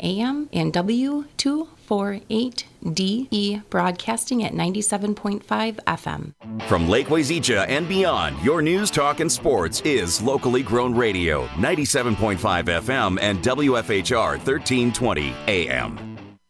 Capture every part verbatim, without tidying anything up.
A M and W two forty-eight D E broadcasting at ninety-seven point five F M. From Lake Wayzata and beyond, your news, talk, and sports is locally grown radio, ninety-seven point five F M and W F H R thirteen twenty A M.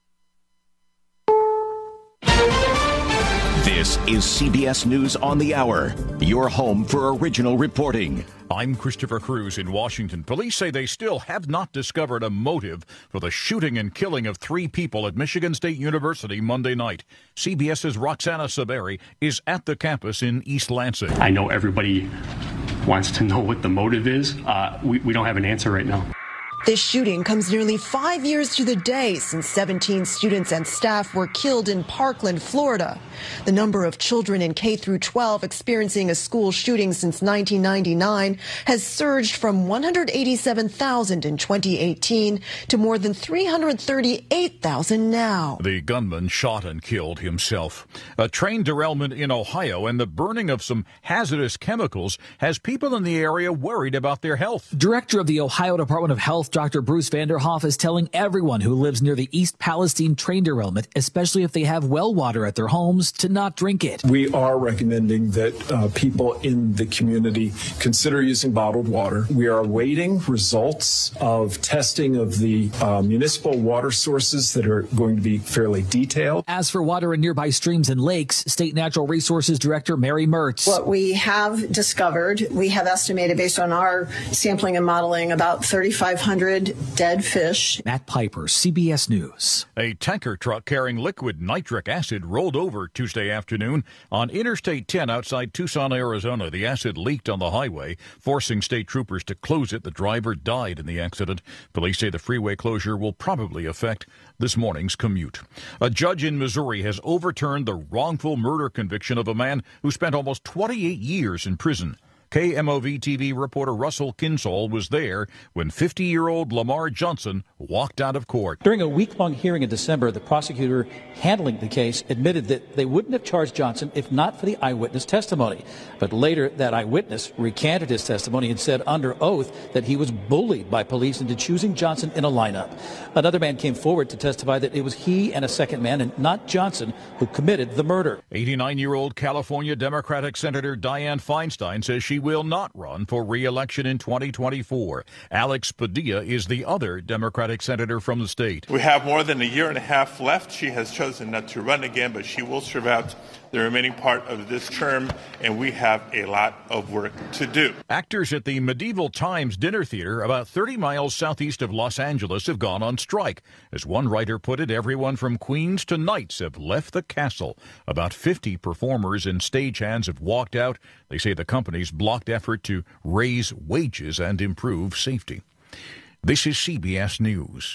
This is C B S News on the Hour, your home for original reporting. I'm Christopher Cruz in Washington. Police say they still have not discovered a motive for the shooting and killing of three people at Michigan State University Monday night. CBS's Roxana Saberi is at the campus in East Lansing. I know everybody wants to know what the motive is. Uh, we, we don't have an answer right now. This shooting comes nearly five years to the day since seventeen students and staff were killed in Parkland, Florida. The number of children in K through twelve experiencing a school shooting since nineteen ninety-nine has surged from one hundred eighty-seven thousand in twenty eighteen to more than three hundred thirty-eight thousand now. The gunman shot and killed himself. A train derailment in Ohio and the burning of some hazardous chemicals has people in the area worried about their health. Director of the Ohio Department of Health, Doctor Bruce Vanderhoff, is telling everyone who lives near the East Palestine train derailment, especially if they have well water at their homes, to not drink it. We are recommending that uh, people in the community consider using bottled water. We are awaiting results of testing of the uh, municipal water sources that are going to be fairly detailed. As for water in nearby streams and lakes, State Natural Resources Director Mary Mertz. What we have discovered, we have estimated based on our sampling and modeling about thirty-five hundred dead fish. Matt Piper, C B S News. A tanker truck carrying liquid nitric acid rolled over Tuesday afternoon on Interstate ten outside Tucson, Arizona. The acid leaked on the highway, forcing state troopers to close it. The driver died in the accident. Police say the freeway closure will probably affect this morning's commute. A judge in Missouri has overturned the wrongful murder conviction of a man who spent almost twenty-eight years in prison. K M O V T V reporter Russell Kinsall was there when fifty-year-old Lamar Johnson walked out of court. During a week-long hearing in December, the prosecutor handling the case admitted that they wouldn't have charged Johnson if not for the eyewitness testimony. But later, that eyewitness recanted his testimony and said under oath that he was bullied by police into choosing Johnson in a lineup. Another man came forward to testify that it was he and a second man, and not Johnson, who committed the murder. eighty-nine-year-old California Democratic Senator Dianne Feinstein says she will not run for re-election in twenty twenty-four. Alex Padilla is the other Democratic senator from the state. We have more than a year and a half left. She has chosen not to run again, but she will serve out the remaining part of this term, and we have a lot of work to do. Actors at the Medieval Times Dinner Theater, about thirty miles southeast of Los Angeles, have gone on strike. As one writer put it, everyone from queens to knights have left the castle. About fifty performers and stagehands have walked out. They say the company's blocked effort to raise wages and improve safety. This is C B S News.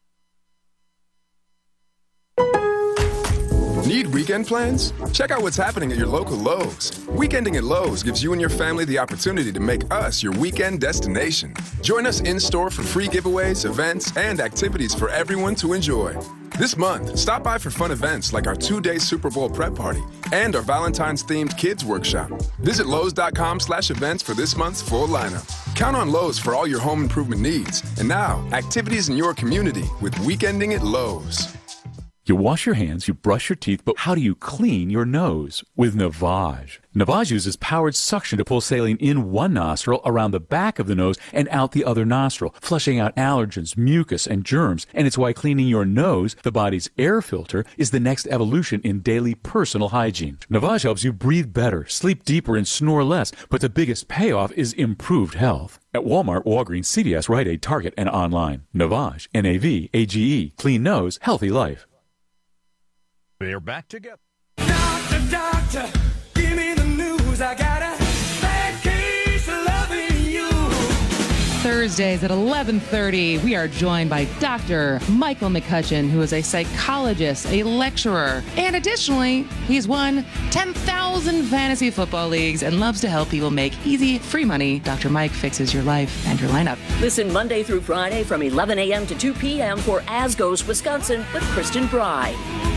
Need weekend plans? Check out what's happening at your local Lowe's. Weekending at Lowe's gives you and your family the opportunity to make us your weekend destination. Join us in-store for free giveaways, events, and activities for everyone to enjoy. This month, stop by for fun events like our two-day Super Bowl prep party and our Valentine's-themed kids workshop. Visit Lowe's.com slash events for this month's full lineup. Count on Lowe's for all your home improvement needs. And now, activities in your community with Weekending at Lowe's. You wash your hands, you brush your teeth, but how do you clean your nose? With Navage. Navage uses powered suction to pull saline in one nostril, around the back of the nose, and out the other nostril, flushing out allergens, mucus, and germs. And it's why cleaning your nose, the body's air filter, is the next evolution in daily personal hygiene. Navage helps you breathe better, sleep deeper, and snore less, but the biggest payoff is improved health. At Walmart, Walgreens, C V S, Rite Aid, Target, and online. Navage, N A V A G E. Clean nose, healthy life. They're back together. Doctor, doctor, give me the news. I got a bad case of loving you. Thursdays at eleven thirty, we are joined by Doctor Michael McCutcheon, who is a psychologist, a lecturer, and additionally, he's won ten thousand fantasy football leagues and loves to help people make easy, free money. Doctor Mike fixes your life and your lineup. Listen Monday through Friday from eleven a.m. to two p.m. for As Goes Wisconsin with Kristen Bry.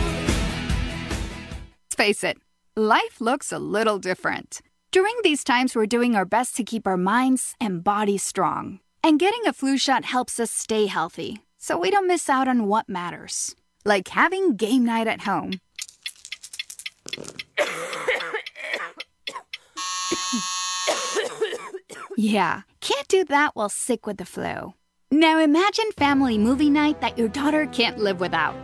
Let's face it, life looks a little different. During these times, we're doing our best to keep our minds and bodies strong. And getting a flu shot helps us stay healthy. so we don't miss out on what matters, like having game night at home. Yeah, can't do that while sick with the flu. Now imagine family movie night that your daughter can't live without.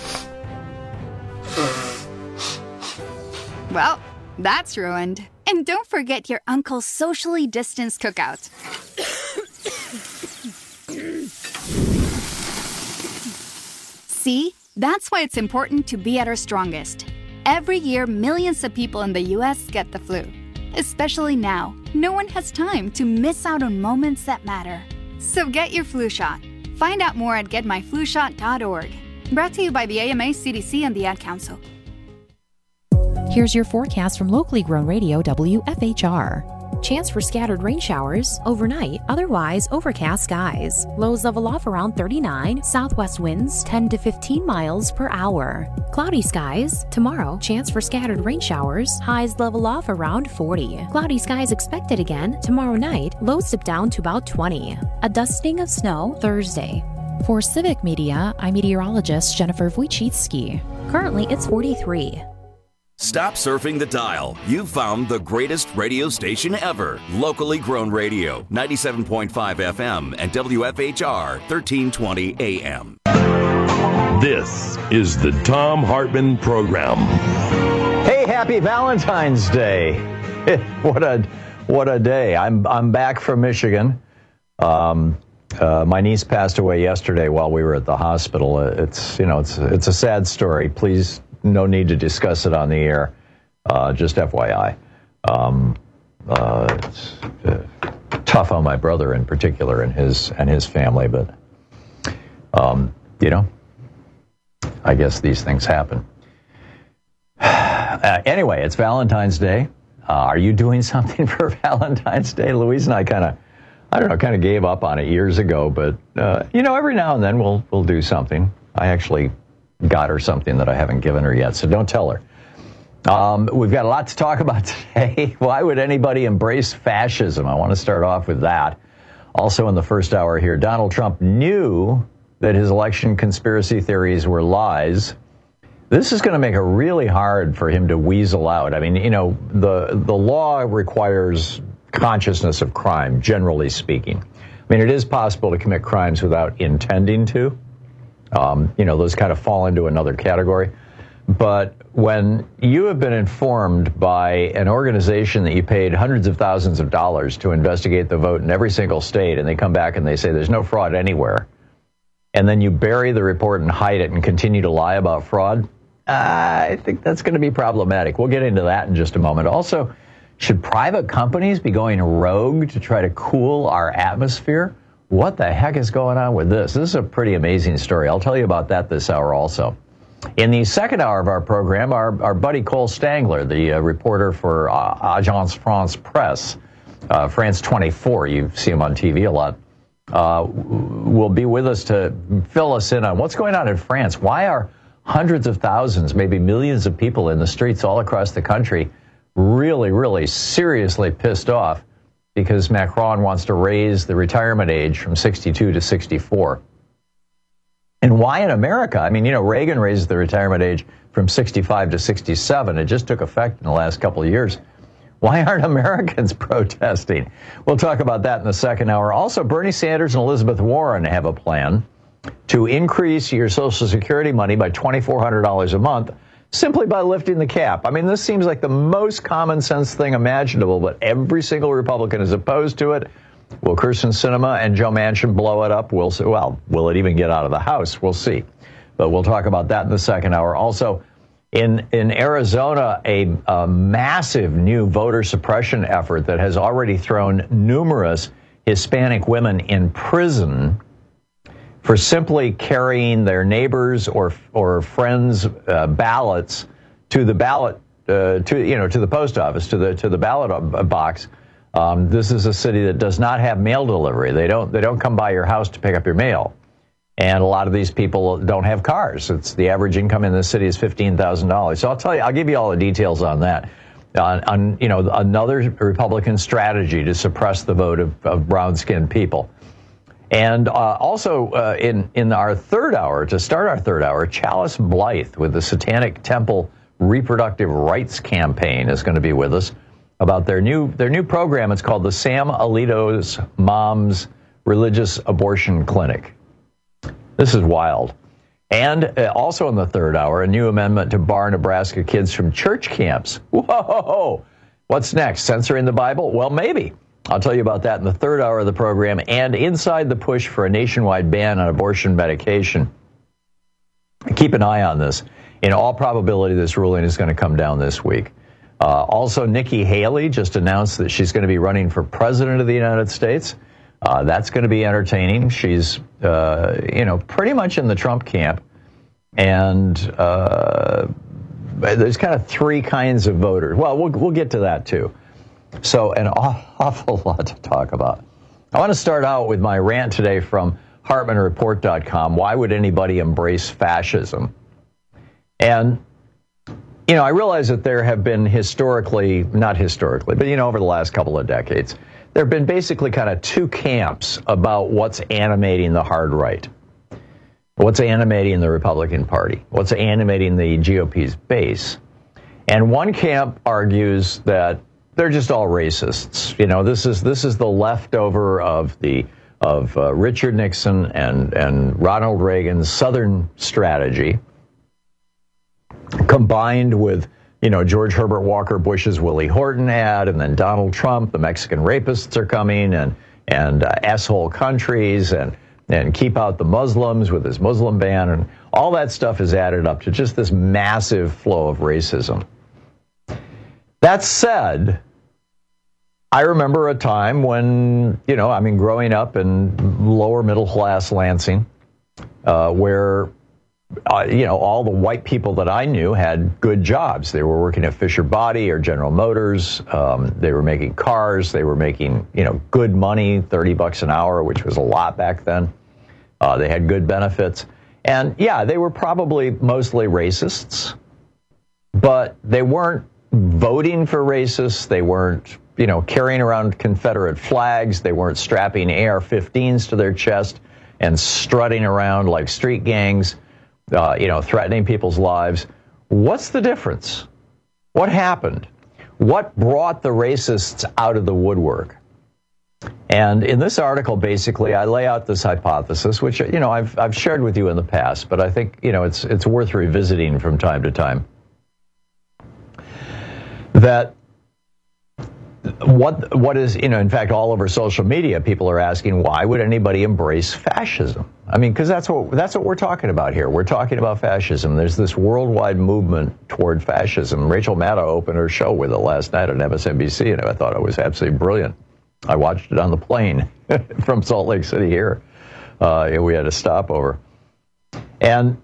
Well, that's ruined. And don't forget your uncle's socially distanced cookout. See? That's why it's important to be at our strongest. Every year, millions of people in the U S get the flu. Especially now, no one has time to miss out on moments that matter. So get your flu shot. Find out more at get my flu shot dot org. Brought to you by the A M A, C D C, and the Ad Council. Here's your forecast from locally grown radio W F H R. Chance for scattered rain showers overnight, otherwise overcast skies. Lows level off around thirty-nine, southwest winds ten to fifteen miles per hour. Cloudy skies. Tomorrow, chance for scattered rain showers, highs level off around forty. Cloudy skies expected again tomorrow night, lows dip down to about twenty. A dusting of snow Thursday. For Civic Media, I'm meteorologist Jennifer Wojcicki. Currently, it's forty-three. Stop surfing the dial. You've found the greatest radio station ever. Locally grown radio, ninety-seven point five F M and W F H R, thirteen twenty A M. This is the Thom Hartmann Program. Hey, happy Valentine's Day. What a what a day. I'm I'm back from Michigan. Um, uh, my niece passed away yesterday while we were at the hospital. It's, you know, it's it's a sad story. Please, no need to discuss it on the air. Uh, just F Y I. Um, uh, it's uh, tough on my brother in particular and his and his family, but um, you know, I guess these things happen. Uh, anyway, it's Valentine's Day. Uh, are you doing something for Valentine's Day? Louise and I kind of, I don't know, kind of gave up on it years ago, but uh, you know, every now and then we'll we'll do something. I actually got her something that I haven't given her yet, so don't tell her. Um, we've got a lot to talk about today. Why would anybody embrace fascism? I want to start off with that. Also in the first hour here, Donald Trump knew that his election conspiracy theories were lies. This is going to make it really hard for him to weasel out. I mean, you know, the the law requires consciousness of crime, generally speaking. I mean, it is possible to commit crimes without intending to. Um, you know, those kind of fall into another category. But when you have been informed by an organization that you paid hundreds of thousands of dollars to investigate the vote in every single state, and they come back and they say there's no fraud anywhere, and then you bury the report and hide it and continue to lie about fraud, uh, I think that's going to be problematic. We'll get into that in just a moment. Also, should private companies be going rogue to try to cool our atmosphere? What the heck is going on with this? This is a pretty amazing story. I'll tell you about that this hour also. In the second hour of our program, our, our buddy Cole Stangler, the uh, reporter for uh, Agence France Presse, uh, France twenty-four, you see him on T V a lot, uh, will be with us to fill us in on what's going on in France. Why are hundreds of thousands, maybe millions of people in the streets all across the country really, really seriously pissed off because Macron wants to raise the retirement age from sixty-two to sixty-four. And why in America? I mean, you know, Reagan raised the retirement age from sixty-five to sixty-seven. It just took effect in the last couple of years. Why aren't Americans protesting? We'll talk about that in the second hour. Also, Bernie Sanders and Elizabeth Warren have a plan to increase your Social Security money by twenty-four hundred dollars a month simply by lifting the cap. I mean, this seems like the most common sense thing imaginable, but every single Republican is opposed to it. Will Kyrsten Sinema and Joe Manchin blow it up? We'll see. Well, will it even get out of the House? We'll see. But we'll talk about that in the second hour. Also, in, in Arizona, a, a massive new voter suppression effort that has already thrown numerous Hispanic women in prison for simply carrying their neighbors or or friends' uh, ballots to the ballot, uh, to you know, to the post office, to the to the ballot box. Um, this is a city that does not have mail delivery. They don't they don't come by your house to pick up your mail, and a lot of these people don't have cars. It's the average income in this city is fifteen thousand dollars. So I'll tell you, I'll give you all the details on that. On, on you know another Republican strategy to suppress the vote of, of brown-skinned people. And uh, also uh, in, in our third hour, to start our third hour, Chalice Blythe with the Satanic Temple Reproductive Rights Campaign is going to be with us about their new their new program. It's called the Sam Alito's Moms Religious Abortion Clinic. This is wild. And uh, also in the third hour, a new amendment to bar Nebraska kids from church camps. Whoa! What's next? Censoring the Bible? Well, maybe. I'll tell you about that in the third hour of the program. And inside the push for a nationwide ban on abortion medication. Keep an eye on this. In all probability, this ruling is going to come down this week. Uh, also, Nikki Haley just announced that she's going to be running for president of the United States. Uh, that's going to be entertaining. She's, uh, you know, pretty much in the Trump camp. And uh, there's kind of three kinds of voters. Well, we'll, we'll get to that, too. So an awful lot to talk about. I want to start out with my rant today from Hartman Report dot com. Why would anybody embrace fascism? And, you know, I realize that there have been historically, not historically, but, you know, over the last couple of decades, there have been basically kind of two camps about what's animating the hard right. What's animating the Republican Party? What's animating the G O P's base? And one camp argues that they're just all racists. You know, this is this is the leftover of the of uh, Richard Nixon and and Ronald Reagan's Southern strategy, combined with, you know, George Herbert Walker Bush's Willie Horton ad, and then Donald Trump, the Mexican rapists are coming, and and uh, asshole countries, and and keep out the Muslims with his Muslim ban, and all that stuff is added up to just this massive flow of racism. That said, I remember a time when, you know, I mean, growing up in lower middle class Lansing, uh, where, uh, you know, all the white people that I knew had good jobs. They were working at Fisher Body or General Motors. Um, they were making cars. They were making, you know, good money, thirty bucks an hour, which was a lot back then. Uh, they had good benefits. And yeah, they were probably mostly racists, but they weren't voting for racists. They weren't, you know, carrying around Confederate flags. They weren't strapping A R fifteens to their chest and strutting around like street gangs, uh, you know, threatening people's lives. What's the difference? What happened? What brought the racists out of the woodwork? And in this article, basically, I lay out this hypothesis, which, you know, I've I've shared with you in the past, but I think, you know, it's it's worth revisiting from time to time. That what what is, you know, in fact, all over social media, people are asking, why would anybody embrace fascism? I mean, because that's what that's what we're talking about here. We're talking about fascism. There's this worldwide movement toward fascism. Rachel Maddow opened her show with it last night on M S N B C, and I thought it was absolutely brilliant. I watched it on the plane from Salt Lake City here. Uh, we had a stopover. And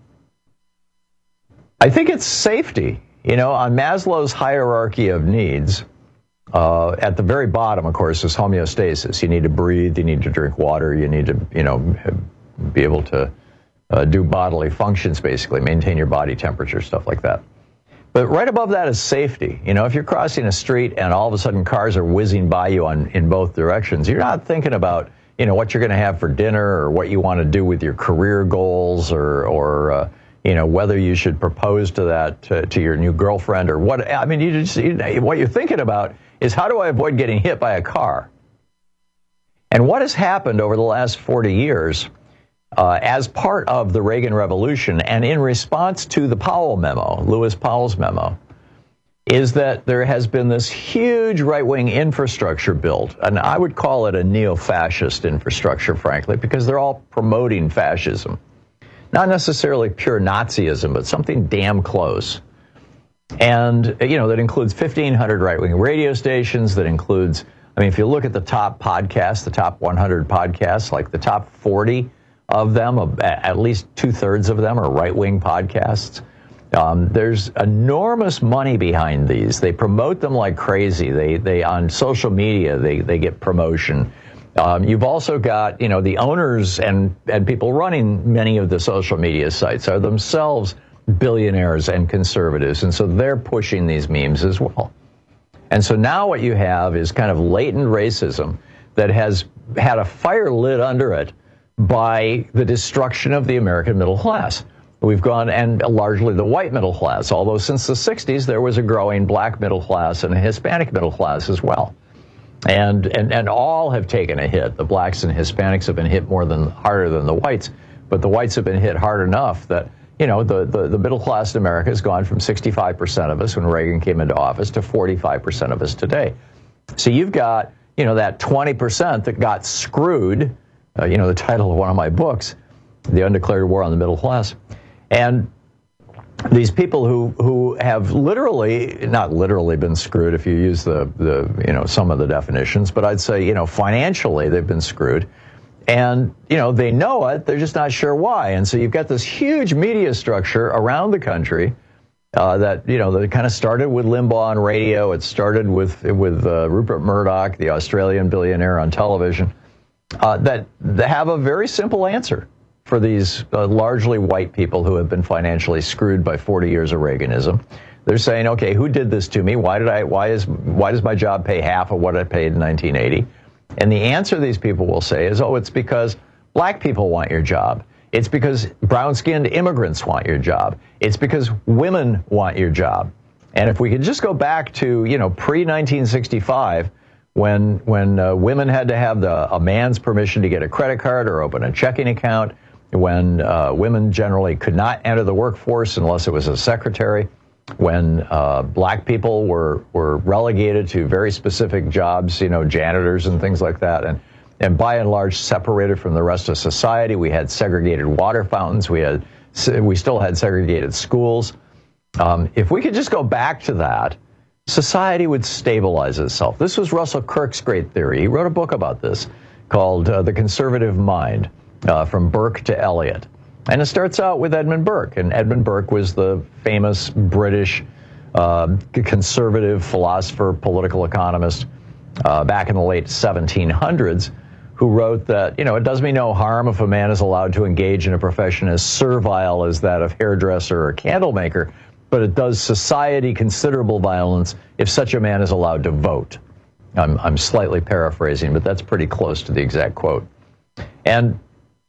I think it's safety. You know, on Maslow's hierarchy of needs, uh, at the very bottom, of course, is homeostasis. You need to breathe, you need to drink water, you need to, you know, be able to uh, do bodily functions, basically, maintain your body temperature, stuff like that. But right above that is safety. You know, if you're crossing a street and all of a sudden cars are whizzing by you on in both directions, you're not thinking about, you know, what you're going to have for dinner or what you want to do with your career goals or, or uh, you know, whether you should propose to that, to, to your new girlfriend or what. I mean, you just, you, what you're thinking about is, how do I avoid getting hit by a car? And what has happened over the last forty years uh, as part of the Reagan Revolution and in response to the Powell memo, Lewis Powell's memo, is that there has been this huge right-wing infrastructure built, and I would call it a neo-fascist infrastructure, frankly, because they're all promoting fascism. Not necessarily pure Nazism, but something damn close. And, you know, that includes fifteen hundred right-wing radio stations, that includes, I mean, if you look at the top podcasts, the top one hundred podcasts, like the top forty of them, at least two-thirds of them are right-wing podcasts. Um, there's enormous money behind these. They promote them like crazy. They, they on social media, they, they get promotion. Um, you've also got, you know, the owners and, and people running many of the social media sites are themselves billionaires and conservatives, and so they're pushing these memes as well. And so now what you have is kind of latent racism that has had a fire lit under it by the destruction of the American middle class. We've gone, and largely the white middle class, although since the sixties there was a growing black middle class and a Hispanic middle class as well. And, and, and all have taken a hit. The blacks and Hispanics have been hit more than harder than the whites, but the whites have been hit hard enough that, you know, the, the, the middle class in America has gone from sixty-five percent of us when Reagan came into office to forty-five percent of us today. So you've got, you know, that twenty percent that got screwed, uh, you know, the title of one of my books, The Undeclared War on the Middle Class. And these people who, who have literally, not literally been screwed if you use the, the, you know, some of the definitions, but I'd say, you know, financially they've been screwed. And, you know, they know it, they're just not sure why. And so you've got this huge media structure around the country uh, that, you know, that kind of started with Limbaugh on radio. It started with, with uh, Rupert Murdoch, the Australian billionaire, on television, uh, that they have a very simple answer for these uh, largely white people who have been financially screwed by forty years of Reaganism. They're saying, okay, who did this to me? Why did I, why is, why does my job pay half of what I paid in nineteen eighty? And the answer these people will say is, oh, it's because black people want your job. It's because brown-skinned immigrants want your job. It's because women want your job. And if we could just go back to, you know, pre nineteen sixty-five, when, when uh, women had to have the, a man's permission to get a credit card or open a checking account, when uh, women generally could not enter the workforce unless it was a secretary, when uh, black people were, were relegated to very specific jobs, you know, janitors and things like that, and, and by and large separated from the rest of society. We had segregated water fountains. We had, we still had segregated schools. Um, if we could just go back to that, society would stabilize itself. This was Russell Kirk's great theory. He wrote a book about this called uh, The Conservative Mind. Uh, from Burke to Eliot. And it starts out with Edmund Burke. And Edmund Burke was the famous British uh, conservative philosopher, political economist uh, back in the late seventeen hundreds, who wrote that, you know, it does me no harm if a man is allowed to engage in a profession as servile as that of hairdresser or candlemaker, but it does society considerable violence if such a man is allowed to vote. I'm, I'm slightly paraphrasing, but that's pretty close to the exact quote. And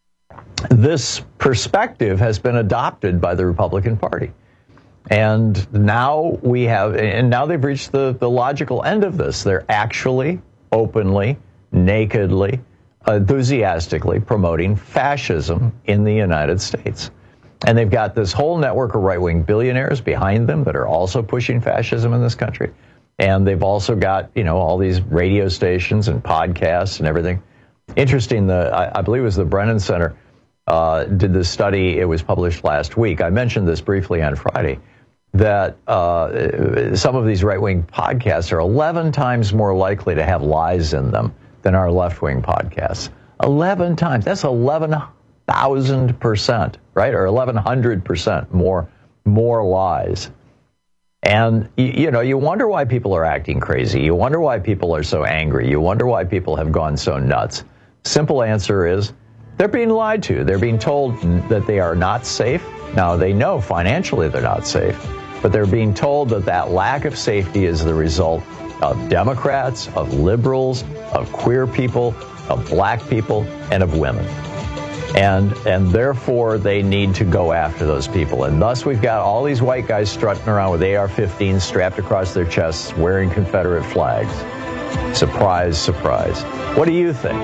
this perspective has been adopted by the Republican Party. And now we have, and now they've reached the, the logical end of this. They're actually, openly, nakedly, enthusiastically promoting fascism in the United States. And they've got this whole network of right-wing billionaires behind them that are also pushing fascism in this country. And they've also got, you know, all these radio stations and podcasts and everything. Interesting, the I, I believe it was the Brennan Center Uh, did this study. It was published last week. I mentioned this briefly on Friday, that uh, some of these right-wing podcasts are eleven times more likely to have lies in them than our left-wing podcasts. eleven times. That's eleven thousand percent, right? Or eleven hundred percent more, more lies. And, you, you know, you wonder why people are acting crazy. You wonder why people are so angry. You wonder why people have gone so nuts. Simple answer is, they're being lied to. They're being told that they are not safe. Now, they know financially they're not safe, but they're being told that that lack of safety is the result of Democrats, of liberals, of queer people, of black people, and of women. And, and therefore, they need to go after those people. And thus, we've got all these white guys strutting around with A R fifteens strapped across their chests, wearing Confederate flags. Surprise, surprise. What do you think?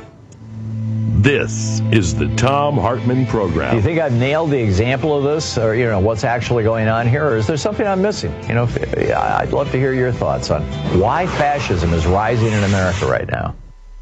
This is the Thom Hartmann Program. Do you think I've nailed the example of this, or, you know, what's actually going on here, or is there something I'm missing? You know, I'd love to hear your thoughts on why fascism is rising in America right now.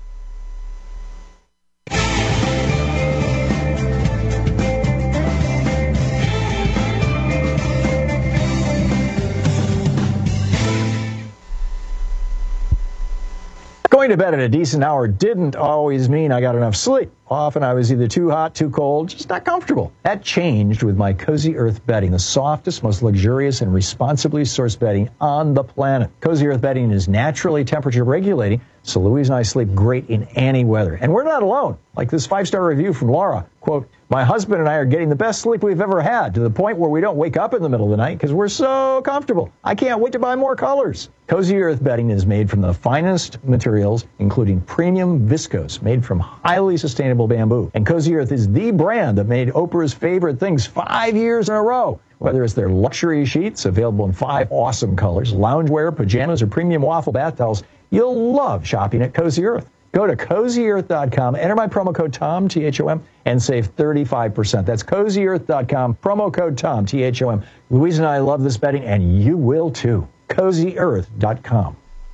Going to bed at a decent hour didn't always mean I got enough sleep. Often I was either too hot, too cold, just not comfortable. That changed with my Cozy Earth bedding, the softest, most luxurious, and responsibly sourced bedding on the planet. Cozy Earth bedding is naturally temperature regulating, So Louise and I sleep great in any weather. And we're not alone. Like this five-star review from Laura, quote, "My husband and I are getting the best sleep we've ever had, to the point where we don't wake up in the middle of the night because we're so comfortable. I can't wait to buy more colors." Cozy Earth bedding is made from the finest materials, including premium viscose, made from highly sustainable bamboo. And Cozy Earth is the brand that made Oprah's favorite things five years in a row. Whether it's their luxury sheets, available in five awesome colors, loungewear, pajamas, or premium waffle bath towels, you'll love shopping at Cozy Earth. Go to cozy earth dot com, enter my promo code TOM, T H O M, and save thirty-five percent. That's cozy earth dot com, promo code TOM, T H O M. Louise and I love this bedding, and you will too. cozy earth dot com.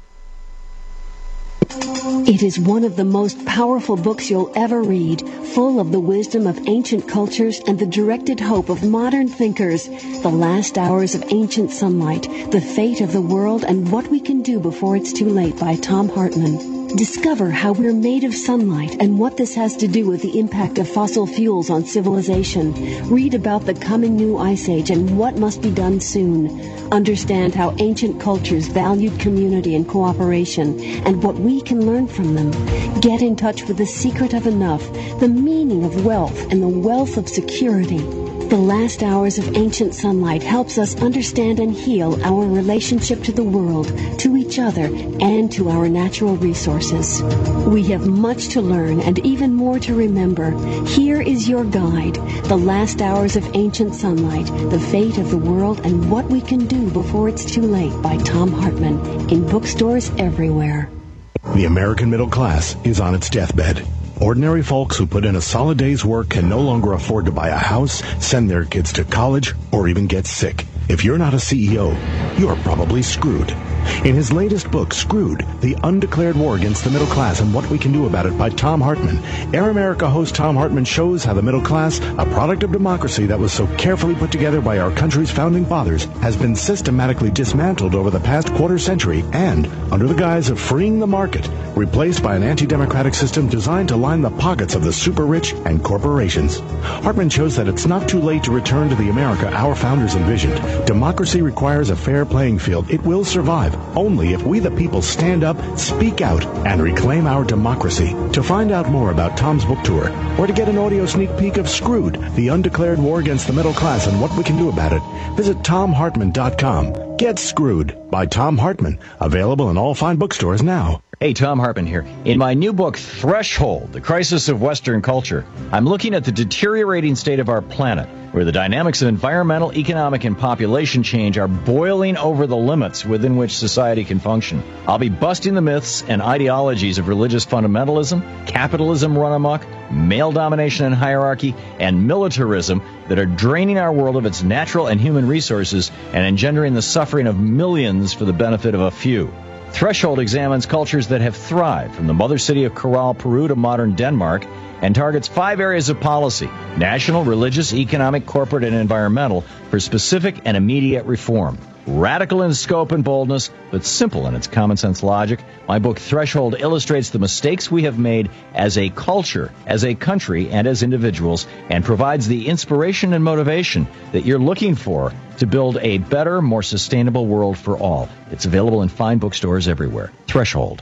It is one of the most powerful books you'll ever read, full of the wisdom of ancient cultures and the directed hope of modern thinkers. The Last Hours of Ancient Sunlight, The Fate of the World and What We Can Do Before It's Too Late by Thom Hartmann. Discover how we're made of sunlight and what this has to do with the impact of fossil fuels on civilization. Read about the coming new ice age and what must be done soon. Understand how ancient cultures valued community and cooperation and what we can learn from them. Get in touch with the secret of enough, the meaning of wealth, and the wealth of security. The Last Hours of Ancient Sunlight helps us understand and heal our relationship to the world, to each other, and to our natural resources. We have much to learn and even more to remember. Here is your guide, The Last Hours of Ancient Sunlight, The Fate of the World and What We Can Do Before It's Too Late by Thom Hartmann, in bookstores everywhere. The American middle class is on its deathbed. Ordinary folks who put in a solid day's work can no longer afford to buy a house, send their kids to college, or even get sick. If you're not a C E O, you're probably screwed. In his latest book, Screwed, The Undeclared War Against the Middle Class and What We Can Do About It by Thom Hartmann, Air America host Thom Hartmann shows how the middle class, a product of democracy that was so carefully put together by our country's founding fathers, has been systematically dismantled over the past quarter century and, under the guise of freeing the market, replaced by an anti-democratic system designed to line the pockets of the super-rich and corporations. Hartmann shows that it's not too late to return to the America our founders envisioned. Democracy requires a fair playing field. It will survive only if we the people stand up, speak out, and reclaim our democracy. To find out more about Tom's book tour, or to get an audio sneak peek of Screwed, The Undeclared War Against the Middle Class and What We Can Do About It, visit tom hartmann dot com. Get Screwed by Thom Hartmann, available in all fine bookstores now. Hey, Thom Hartmann here. In my new book, Threshold, The Crisis of Western Culture, I'm looking at the deteriorating state of our planet, where the dynamics of environmental, economic, and population change are boiling over the limits within which society can function. I'll be busting the myths and ideologies of religious fundamentalism, capitalism run amok, male domination and hierarchy, and militarism that are draining our world of its natural and human resources and engendering the suffering of millions for the benefit of a few. Threshold examines cultures that have thrived, from the mother city of Corral, Peru to modern Denmark, and targets five areas of policy: national, religious, economic, corporate, and environmental, for specific and immediate reform. Radical in scope and boldness, but simple in its common sense logic, my book Threshold illustrates the mistakes we have made as a culture, as a country, and as individuals, and provides the inspiration and motivation that you're looking for to build a better, more sustainable world for all. It's available in fine bookstores everywhere. Threshold.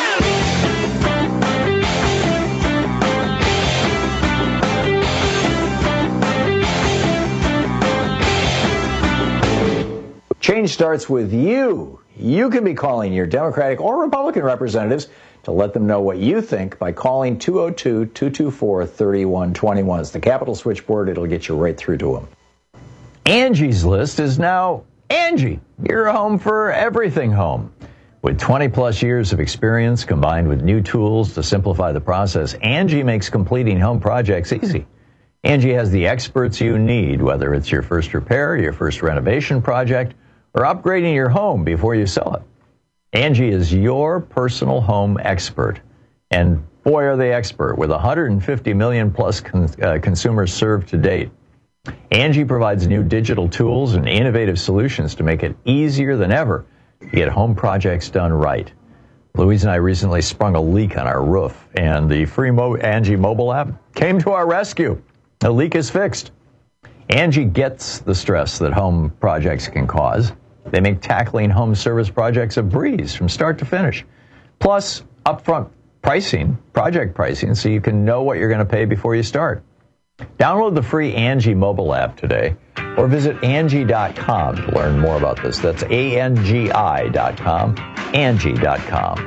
Change starts with you. You can be calling your Democratic or Republican representatives to let them know what you think by calling two oh two, two two four, three one two one. It's the Capitol switchboard. It'll get you right through to them. Angie's List is now Angie, your home for everything home. With twenty plus years of experience combined with new tools to simplify the process, Angie makes completing home projects easy. Angie has the experts you need, whether it's your first repair, your first renovation project, or upgrading your home before you sell it. Angie is your personal home expert. And boy, are they expert, with one hundred fifty million plus con- uh, consumers served to date. Angie provides new digital tools and innovative solutions to make it easier than ever to get home projects done right. Louise and I recently sprung a leak on our roof, and the free Mo- Angie mobile app came to our rescue. The leak is fixed. Angie gets the stress that home projects can cause. They make tackling home service projects a breeze from start to finish. Plus, upfront pricing, project pricing, so you can know what you're going to pay before you start. Download the free Angie mobile app today or visit Angie dot com to learn more about this. That's A N G I dot com, Angie dot com.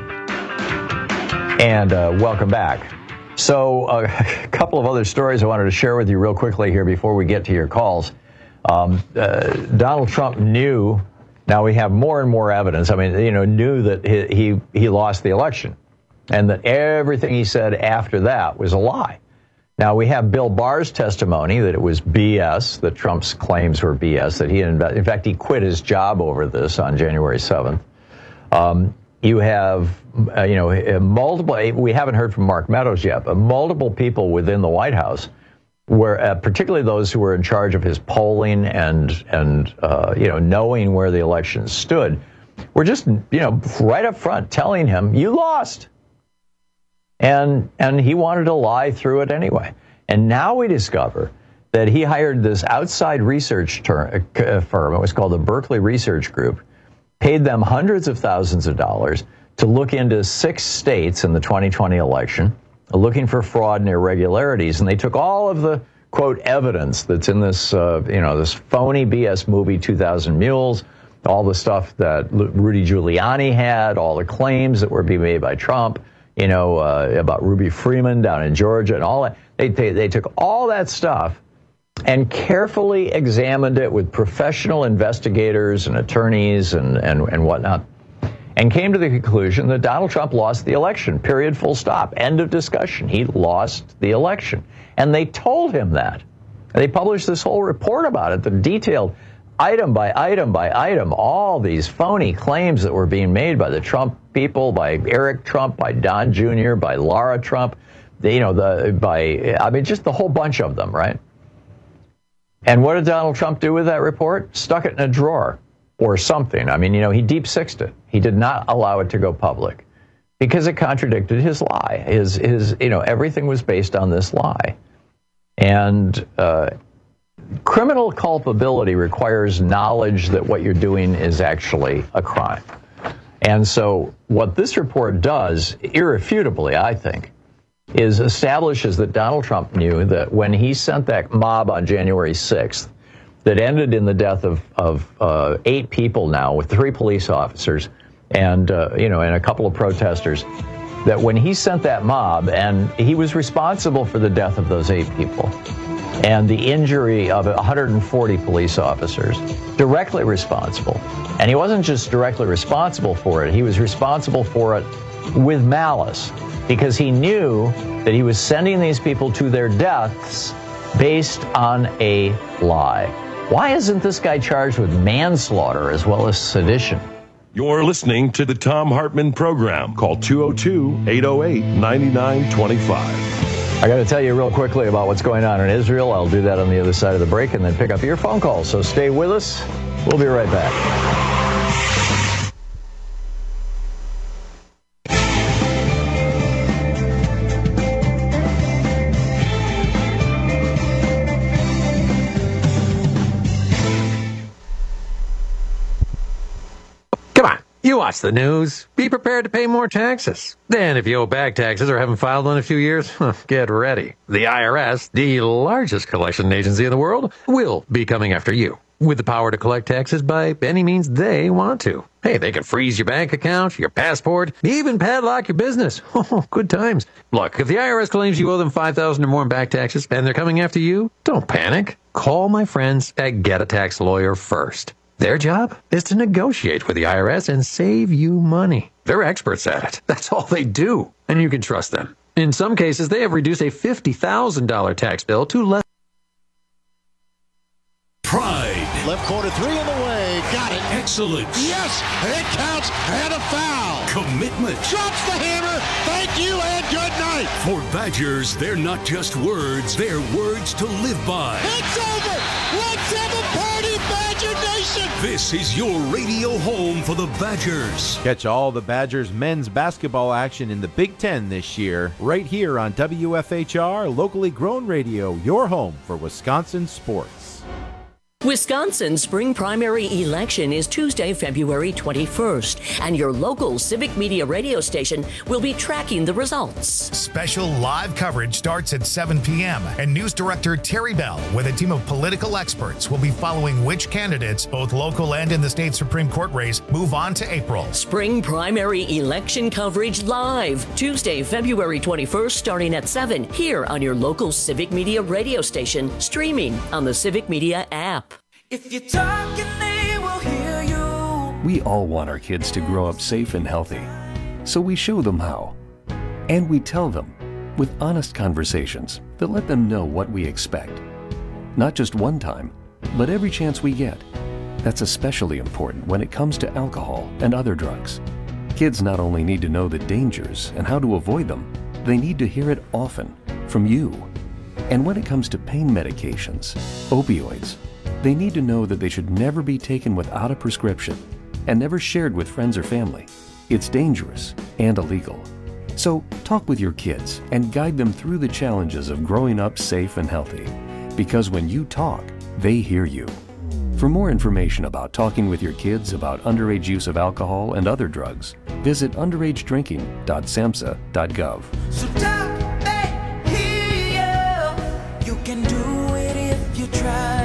And uh, welcome back. So uh, a couple of other stories I wanted to share with you real quickly here before we get to your calls. Um, uh, Donald Trump knew, now we have more and more evidence, I mean, you know, knew that he, he, he lost the election and that everything he said after that was a lie. Now, we have Bill Barr's testimony that it was B S, that Trump's claims were B S, that he, in fact, he quit his job over this on January seventh. Um, you have, uh, you know, multiple, we haven't heard from Mark Meadows yet, but multiple people within the White House, were, uh, particularly those who were in charge of his polling and, and uh, you know, knowing where the election stood, were just, you know, right up front telling him, you lost. And and he wanted to lie through it anyway. And now we discover that he hired this outside research ter- uh, firm. It was called the Berkeley Research Group, paid them hundreds of thousands of dollars to look into six states in the twenty twenty election, looking for fraud and irregularities. And they took all of the, quote, evidence that's in this, uh, you know, this phony B S movie, two thousand Mules, all the stuff that Rudy Giuliani had, all the claims that were being made by Trump, you know, uh, about Ruby Freeman down in Georgia and all that. They, they they took all that stuff and carefully examined it with professional investigators and attorneys and, and, and whatnot, and came to the conclusion that Donald Trump lost the election, period, full stop, end of discussion. He lost the election. And they told him that. And they published this whole report about it, the detailed item by item by item, all these phony claims that were being made by the Trump people, by Eric Trump, by Don Junior, by Laura Trump, the, you know, the by, I mean, just the whole bunch of them, right? And what did Donald Trump do with that report? Stuck it in a drawer or something. I mean, you know, he deep-sixed it. He did not allow it to go public because it contradicted his lie. His, his, you know, everything was based on this lie. And, uh, criminal culpability requires knowledge that what you're doing is actually a crime. And so what this report does, irrefutably, I think, is establishes that Donald Trump knew that when he sent that mob on January sixth that ended in the death of, of uh, eight people now with three police officers and, uh, you know, and a couple of protesters, that when he sent that mob, and he was responsible for the death of those eight people, and the injury of one hundred forty police officers, directly responsible. And he wasn't just directly responsible for it, he was responsible for it with malice, because he knew that he was sending these people to their deaths based on a lie. Why isn't this guy charged with manslaughter as well as sedition? You're listening to the Thom Hartmann Program. Call two oh two, eight oh eight, nine nine two five. I got to tell you real quickly about what's going on in Israel. I'll do that on the other side of the break and then pick up your phone calls. So stay with us. We'll be right back. You watch the news. Be prepared to pay more taxes. Then, if you owe back taxes or haven't filed in a few years, get ready. The I R S, the largest collection agency in the world, will be coming after you with the power to collect taxes by any means they want to. Hey, they can freeze your bank account, your passport, even padlock your business. Oh, good times. Look, if the I R S claims you owe them five thousand dollars or more in back taxes and they're coming after you, don't panic. Call my friends at Get a Tax Lawyer first. Their job is to negotiate with the I R S and save you money. They're experts at it. That's all they do. And you can trust them. In some cases, they have reduced a fifty thousand dollars tax bill to less. Pride. Left corner three on the way. Got it. Excellence. Yes. It counts. And a foul. Commitment. Drops the hammer. Thank you and good night. For Badgers, they're not just words. They're words to live by. It's over. Let's have a party, Badger Nation. This is your radio home for the Badgers. Catch all the Badgers men's basketball action in the Big Ten this year, right here on W F H R, locally grown radio, your home for Wisconsin sports. Wisconsin's spring primary election is Tuesday, February twenty-first, and your local civic media radio station will be tracking the results. Special live coverage starts at seven p.m., and News Director Terry Bell, with a team of political experts, will be following which candidates, both local and in the state Supreme Court race, move on to April. Spring primary election coverage live, Tuesday, February twenty-first, starting at seven, here on your local civic media radio station, streaming on the Civic Media app. If you're talking, they will hear you. We all want our kids to grow up safe and healthy, so we show them how. And we tell them with honest conversations that let them know what we expect. Not just one time, but every chance we get. That's especially important when it comes to alcohol and other drugs. Kids not only need to know the dangers and how to avoid them, they need to hear it often from you. And when it comes to pain medications, opioids, they need to know that they should never be taken without a prescription and never shared with friends or family. It's dangerous and illegal. So talk with your kids and guide them through the challenges of growing up safe and healthy. Because when you talk, they hear you. For more information about talking with your kids about underage use of alcohol and other drugs, visit underage drinking dot samhsa dot gov. So talk, they hear you. You can do it if you try.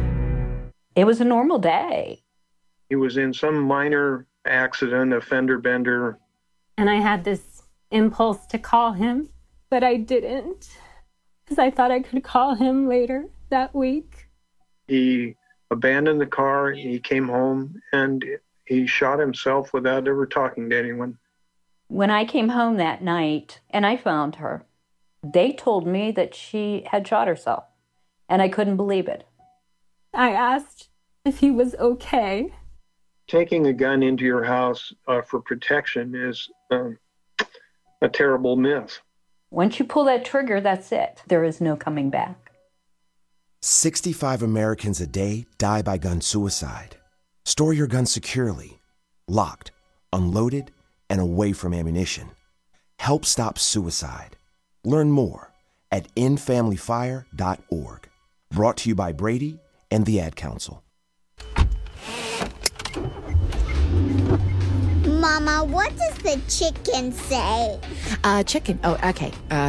It was a normal day. He was in some minor accident, a fender bender. And I had this impulse to call him, but I didn't, because I thought I could call him later that week. He abandoned the car, he came home, and he shot himself without ever talking to anyone. When I came home that night and I found her, they told me that she had shot herself, and I couldn't believe it. I asked if he was okay. Taking a gun into your house uh, for protection is um, a terrible myth. Once you pull that trigger, that's it. There is no coming back. sixty-five Americans a day die by gun suicide. Store your gun securely, locked, unloaded, and away from ammunition. Help stop suicide. Learn more at end family fire dot org. Brought to you by Brady and the Ad Council. Mama, what does the chicken say? Uh, chicken. Oh, okay. Uh.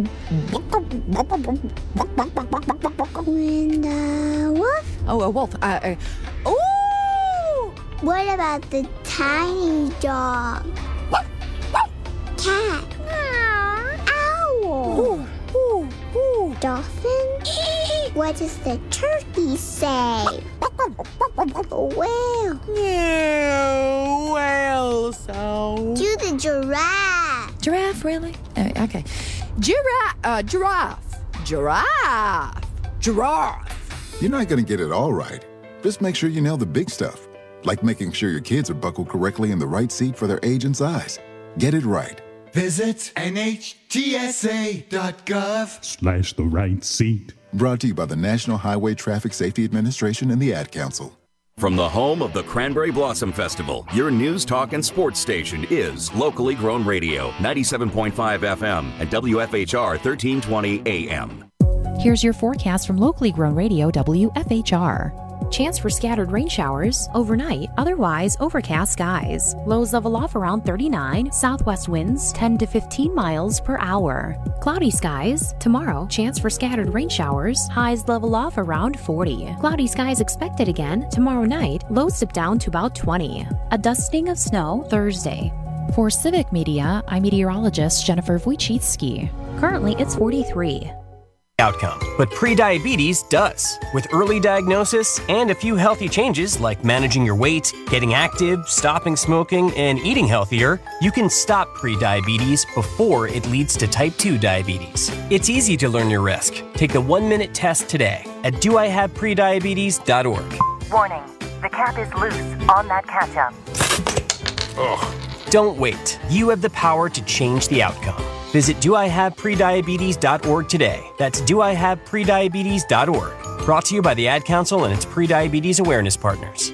And uh, wolf? Oh, a wolf. Uh. uh ooh! What about the tiny dog? Cat? Owl? Ooh, ooh, ooh. Dolphin? What does the turkey say? Whale? Yeah, whale sound. Do the giraffe. Giraffe, really? Uh, okay. Giraffe. Uh, giraffe. Giraffe. Giraffe. You're not going to get it all right. Just make sure you nail the big stuff, like making sure your kids are buckled correctly in the right seat for their age and size. Get it right. Visit N H T S A dot gov Slash the right seat. Brought to you by the National Highway Traffic Safety Administration and the Ad Council. From the home of the Cranberry Blossom Festival, your news, talk, and sports station is Locally Grown Radio, ninety-seven point five F M and W F H R thirteen twenty A M. Here's your forecast from Locally Grown Radio, W F H R. Chance for scattered rain showers overnight, otherwise overcast skies. Lows level off around thirty-nine, southwest winds ten to fifteen miles per hour. Cloudy skies. Tomorrow, chance for scattered rain showers, highs level off around forty. Cloudy skies expected again tomorrow night, lows dip down to about twenty. A dusting of snow Thursday. For Civic Media, I'm meteorologist Jennifer Wojcicki. Currently, it's forty-three. Outcome, but prediabetes does. With early diagnosis and a few healthy changes like managing your weight, getting active, stopping smoking, and eating healthier, you can stop prediabetes before it leads to type two diabetes. It's easy to learn your risk. Take the one-minute test today at do I have prediabetes dot org. Warning, the cap is loose on that catch-up. Ugh. Don't wait. You have the power to change the outcome. Visit do I have prediabetes dot org today. That's do I have prediabetes dot org. Brought to you by the Ad Council and its prediabetes awareness partners.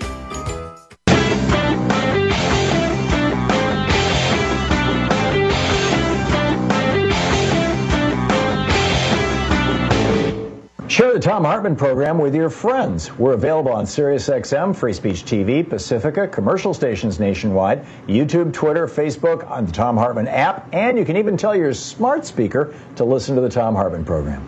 Should the Thom Hartmann Program with your friends. We're available on SiriusXM, Free Speech T V, Pacifica, commercial stations nationwide, YouTube, Twitter, Facebook, on the Thom Hartmann app, and you can even tell your smart speaker to listen to the Thom Hartmann Program.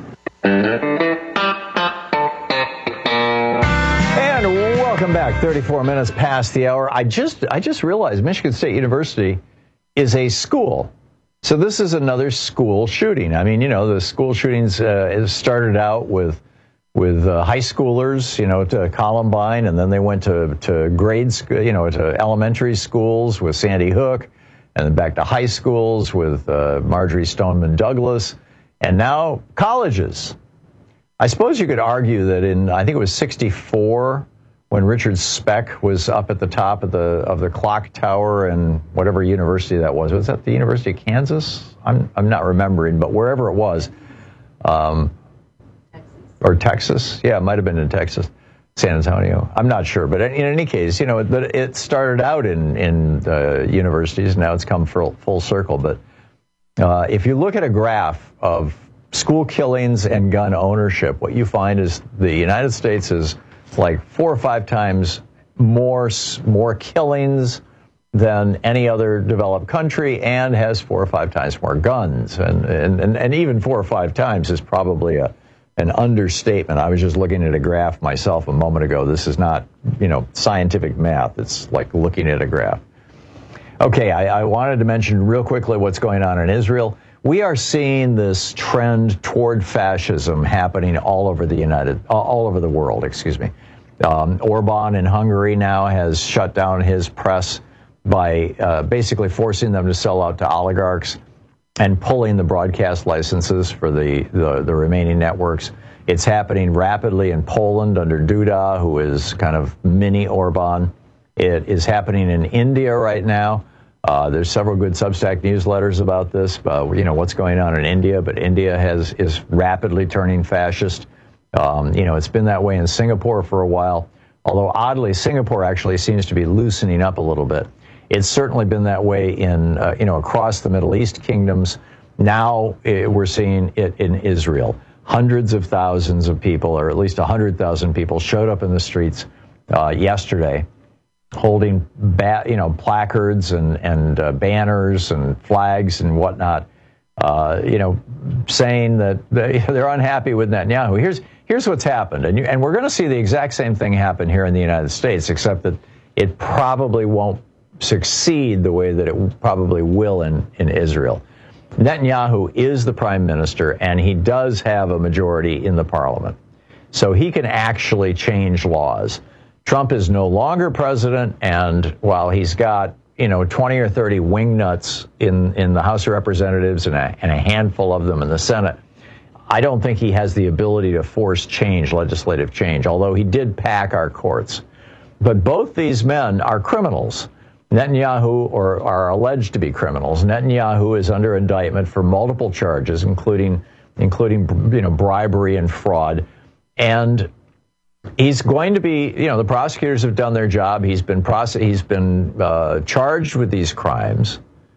And welcome back. thirty-four minutes past the hour. I just I just realized Michigan State University is a school. So this is another school shooting. I mean, you know, the school shootings uh, started out with with uh, high schoolers, you know, to Columbine, and then they went to to grade school, you know, to elementary schools with Sandy Hook, and then back to high schools with uh, Marjorie Stoneman Douglas, and now colleges. I suppose you could argue that in, I think it was sixty-four, when Richard Speck was up at the top of the of the clock tower in whatever university that was. Was that the University of Kansas? I'm I'm not remembering, but wherever it was, um, or Texas. Yeah, it might have been in Texas, San Antonio. I'm not sure, but in, in any case, you know, it, it started out in in uh, universities. Now it's come full full circle. But uh, if you look at a graph of school killings and gun ownership, what you find is the United States is like four or five times more more killings than any other developed country, and has four or five times more guns. And and, and, and even four or five times is probably a an understatement. I was just looking at a graph myself a moment ago. This is not, you know, scientific math. It's like looking at a graph. Okay, I, I wanted to mention real quickly what's going on in Israel. We are seeing this trend toward fascism happening all over the United, all over the world, excuse me. Um, Orban in Hungary now has shut down his press by uh, basically forcing them to sell out to oligarchs and pulling the broadcast licenses for the, the, the remaining networks. It's happening rapidly in Poland under Duda, who is kind of mini Orban. It is happening in India right now. Uh, there's several good Substack newsletters about this, uh, you know, what's going on in India, but India has is rapidly turning fascist. Um, you know, it's been that way in Singapore for a while, although oddly, Singapore actually seems to be loosening up a little bit. It's certainly been that way in, uh, you know, across the Middle East kingdoms. Now uh, we're seeing it in Israel. Hundreds of thousands of people, or at least one hundred thousand people, showed up in the streets uh, yesterday, holding, ba- you know, placards and and uh, banners and flags and whatnot, uh, you know, saying that they, they're unhappy with Netanyahu. Here's here's what's happened, and you, and we're going to see the exact same thing happen here in the United States, except that it probably won't succeed the way that it probably will in in Israel. Netanyahu is the prime minister, and he does have a majority in the parliament, so he can actually change laws. Trump is no longer president, and while he's got, you know, twenty or thirty wingnuts in, in the House of Representatives and a, and a handful of them in the Senate, I don't think he has the ability to force change, legislative change, although he did pack our courts. But both these men are criminals. Netanyahu, or are alleged to be criminals. Netanyahu is under indictment for multiple charges, including, including, you know, bribery and fraud. And he's going to be, you know, the prosecutors have done their job. He's been prose- he's been uh, charged with these crimes,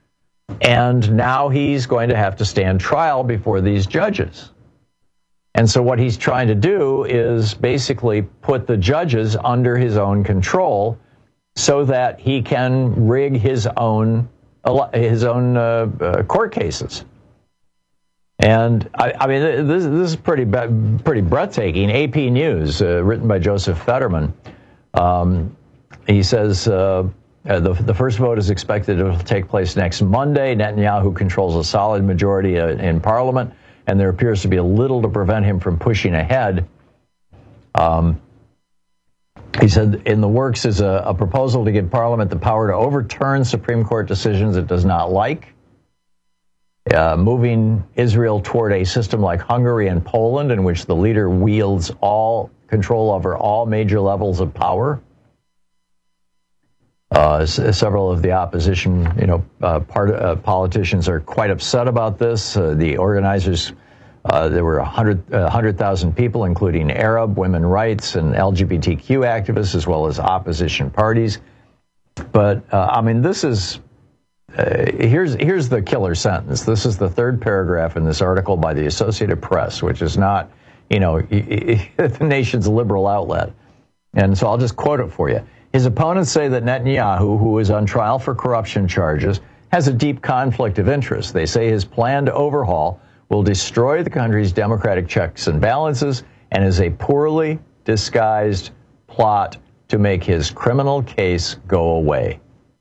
and now he's going to have to stand trial before these judges. And so what he's trying to do is basically put the judges under his own control, so that he can rig his own his own uh, uh, court cases. And I, I mean, this, this is pretty pretty breathtaking. A P News, uh, written by Joseph Fetterman, um, he says uh, uh, the the first vote is expected to take place next Monday. Netanyahu controls a solid majority uh, in Parliament, and there appears to be a little to prevent him from pushing ahead. Um, he said in the works is a, a proposal to give Parliament the power to overturn Supreme Court decisions it does not like. Uh, moving Israel toward a system like Hungary and Poland, in which the leader wields all control over all major levels of power. Uh, s- several of the opposition, you know, uh, part, uh, politicians are quite upset about this. Uh, the organizers, uh, there were one hundred, uh, one hundred thousand people, including Arab, women rights, and L G B T Q activists, as well as opposition parties. But, uh, I mean, this is... Uh, here's here's the killer sentence. This is the third paragraph in this article by the Associated Press, which is not you know, the nation's liberal outlet. And so I'll just quote it for you. His opponents say that Netanyahu, who is on trial for corruption charges, has a deep conflict of interest. They say his planned overhaul will destroy the country's democratic checks and balances and is a poorly disguised plot to make his criminal case go away.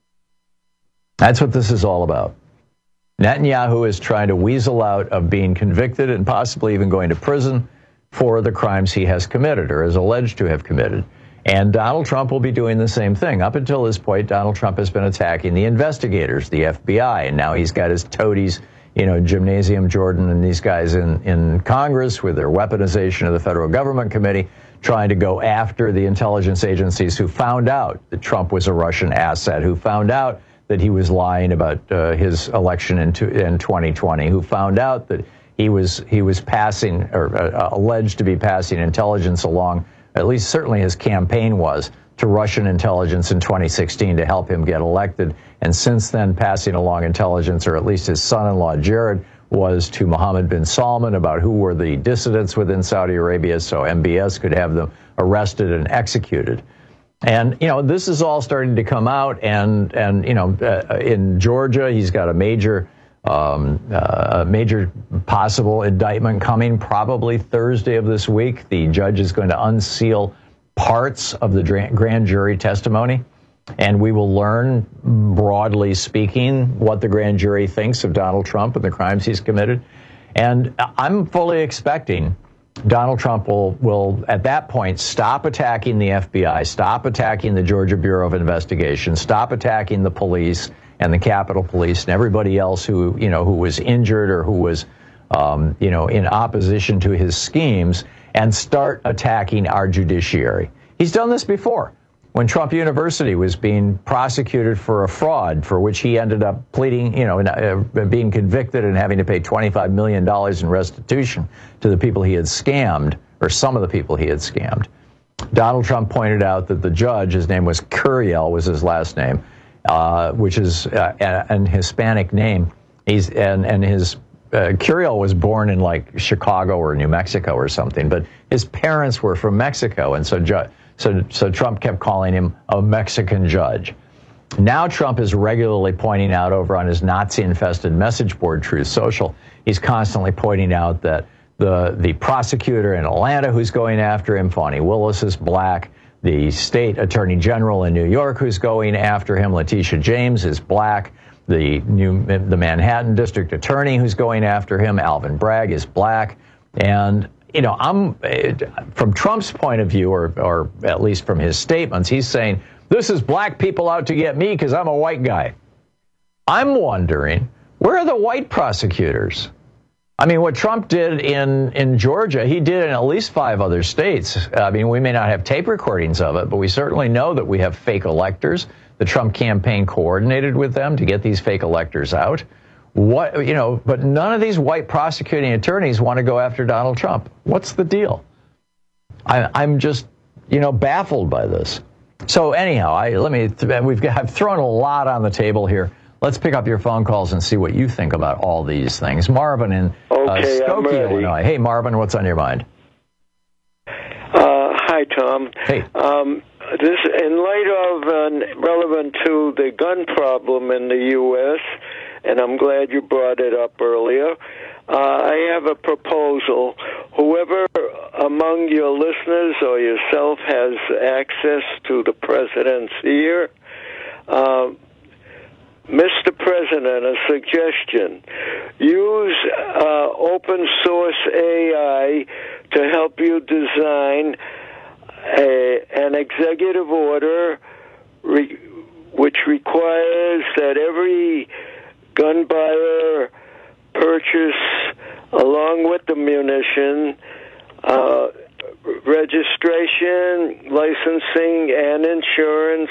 That's what this is all about. Netanyahu is trying to weasel out of being convicted and possibly even going to prison for the crimes he has committed or is alleged to have committed. And Donald Trump will be doing the same thing. Up until this point, Donald Trump has been attacking the investigators, the F B I, and now he's got his toadies, you know, Gymnasium Jordan and these guys in, in Congress with their weaponization of the federal government committee, trying to go after the intelligence agencies who found out that Trump was a Russian asset, who found out that he was lying about uh, his election in, to, in twenty twenty, who found out that he was he was passing or uh, alleged to be passing intelligence along, at least certainly his campaign was, to Russian intelligence in twenty sixteen to help him get elected. And since then, passing along intelligence, or at least his son-in-law Jared, was to Mohammed bin Salman about who were the dissidents within Saudi Arabia, so M B S could have them arrested and executed. And, you know, this is all starting to come out. And, and you know, uh, in Georgia, he's got a major Um, uh, a major possible indictment coming probably Thursday of this week. The judge is going to unseal parts of the dra- grand jury testimony, and we will learn, broadly speaking, what the grand jury thinks of Donald Trump and the crimes he's committed. And I'm fully expecting Donald Trump will, will at that point, stop attacking the F B I, stop attacking the Georgia Bureau of Investigation, stop attacking the police and the Capitol Police and everybody else who, you know, who was injured or who was, um, you know, in opposition to his schemes, and start attacking our judiciary. He's done this before. When Trump University was being prosecuted for a fraud for which he ended up pleading, you know, uh, being convicted and having to pay twenty-five million dollars in restitution to the people he had scammed, or some of the people he had scammed. Donald Trump pointed out that the judge, his name was Curiel, was his last name, Uh, which is uh, an Hispanic name. He's and and his uh, Curiel was born in like Chicago or New Mexico or something, but his parents were from Mexico, and so ju- so so Trump kept calling him a Mexican judge. Now Trump is regularly pointing out over on his Nazi-infested message board, Truth Social, he's constantly pointing out that the the prosecutor in Atlanta who's going after him, Fani Willis, is black. The state attorney general in New York who's going after him, Letitia James, is black. The new the Manhattan district attorney who's going after him, Alvin Bragg, is black. And, you know, I'm from Trump's point of view, or or at least from his statements, he's saying this is black people out to get me because I'm a white guy. I'm wondering, where are the white prosecutors? I mean, what Trump did in, in Georgia, he did in at least five other states. I mean, we may not have tape recordings of it, but we certainly know that we have fake electors. The Trump campaign coordinated with them to get these fake electors out. What, you know, but none of these white prosecuting attorneys want to go after Donald Trump. What's the deal? I, I'm just, you know, baffled by this. So anyhow, I let me. We've got, I've thrown a lot on the table here. Let's pick up your phone calls and see what you think about all these things. Marvin in okay, uh, Skokie, Illinois. Hey, Marvin, what's on your mind? Uh, hi, Tom. Hey. Um, this, in light of, uh, relevant to the gun problem in the U S, and I'm glad you brought it up earlier, uh, I have a proposal. Whoever among your listeners or yourself has access to the president's ear, uh, Mister President, a suggestion. Use uh, open source A I to help you design a, an executive order re- which requires that every gun buyer purchase, along with the munition, uh, registration, licensing, and insurance.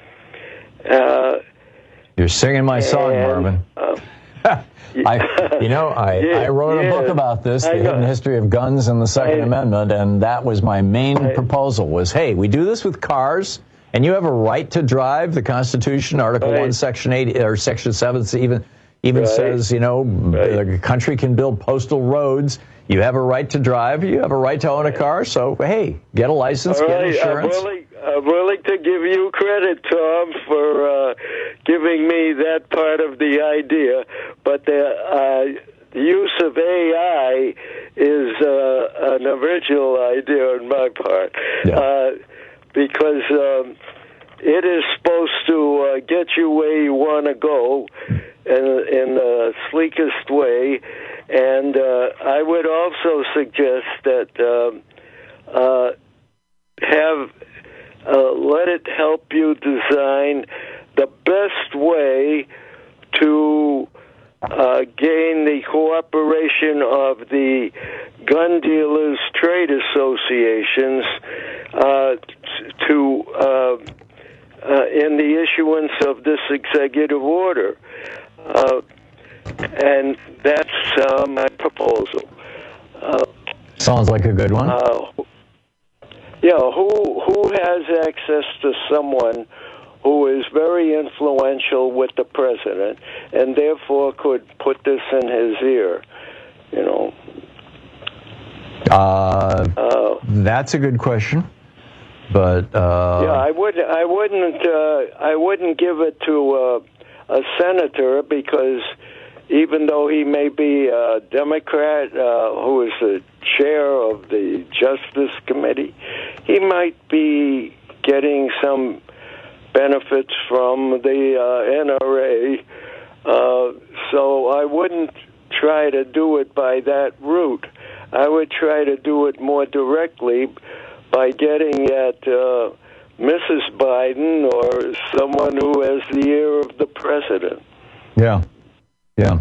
Uh, You're singing my song, and, Marvin. Uh, I, you know, I, yeah, I wrote a yeah, book about this, The Hidden History of Guns and the Second I, Amendment, and that was my main I, proposal was, hey, we do this with cars, and you have a right to drive. The Constitution, Article right. one, Section eight, or Section seven even, even right. says, you know, right. the country can build postal roads. You have a right to drive. You have a right to own a car. So, hey, get a license, All get right, insurance. I'm willing, I'm willing to give you credit, Tom, for uh, giving me that part of the idea. But the uh, use of A I is uh, an original idea on my part. Yeah. Uh, because um, it is supposed to uh, get you where you want to go in, in the sleekest way. And uh, I would also suggest that um, uh, have uh, let it help you design the best way to uh, gain the cooperation of the gun dealers' trade associations uh, to uh, uh, in the issuance of this executive order. Uh, And that's uh, my proposal. Uh, Sounds like a good one. Uh, yeah, who who has access to someone who is very influential with the president and therefore could put this in his ear? You know. Uh, uh, that's a good question, but uh, yeah, I would I wouldn't uh, I wouldn't give it to uh, a senator because. Even though he may be a Democrat uh, who is the chair of the Justice Committee, he might be getting some benefits from the uh, N R A. Uh, so I wouldn't try to do it by that route. I would try to do it more directly by getting at uh, Missus Biden or someone who has the ear of the president. Yeah. Yeah.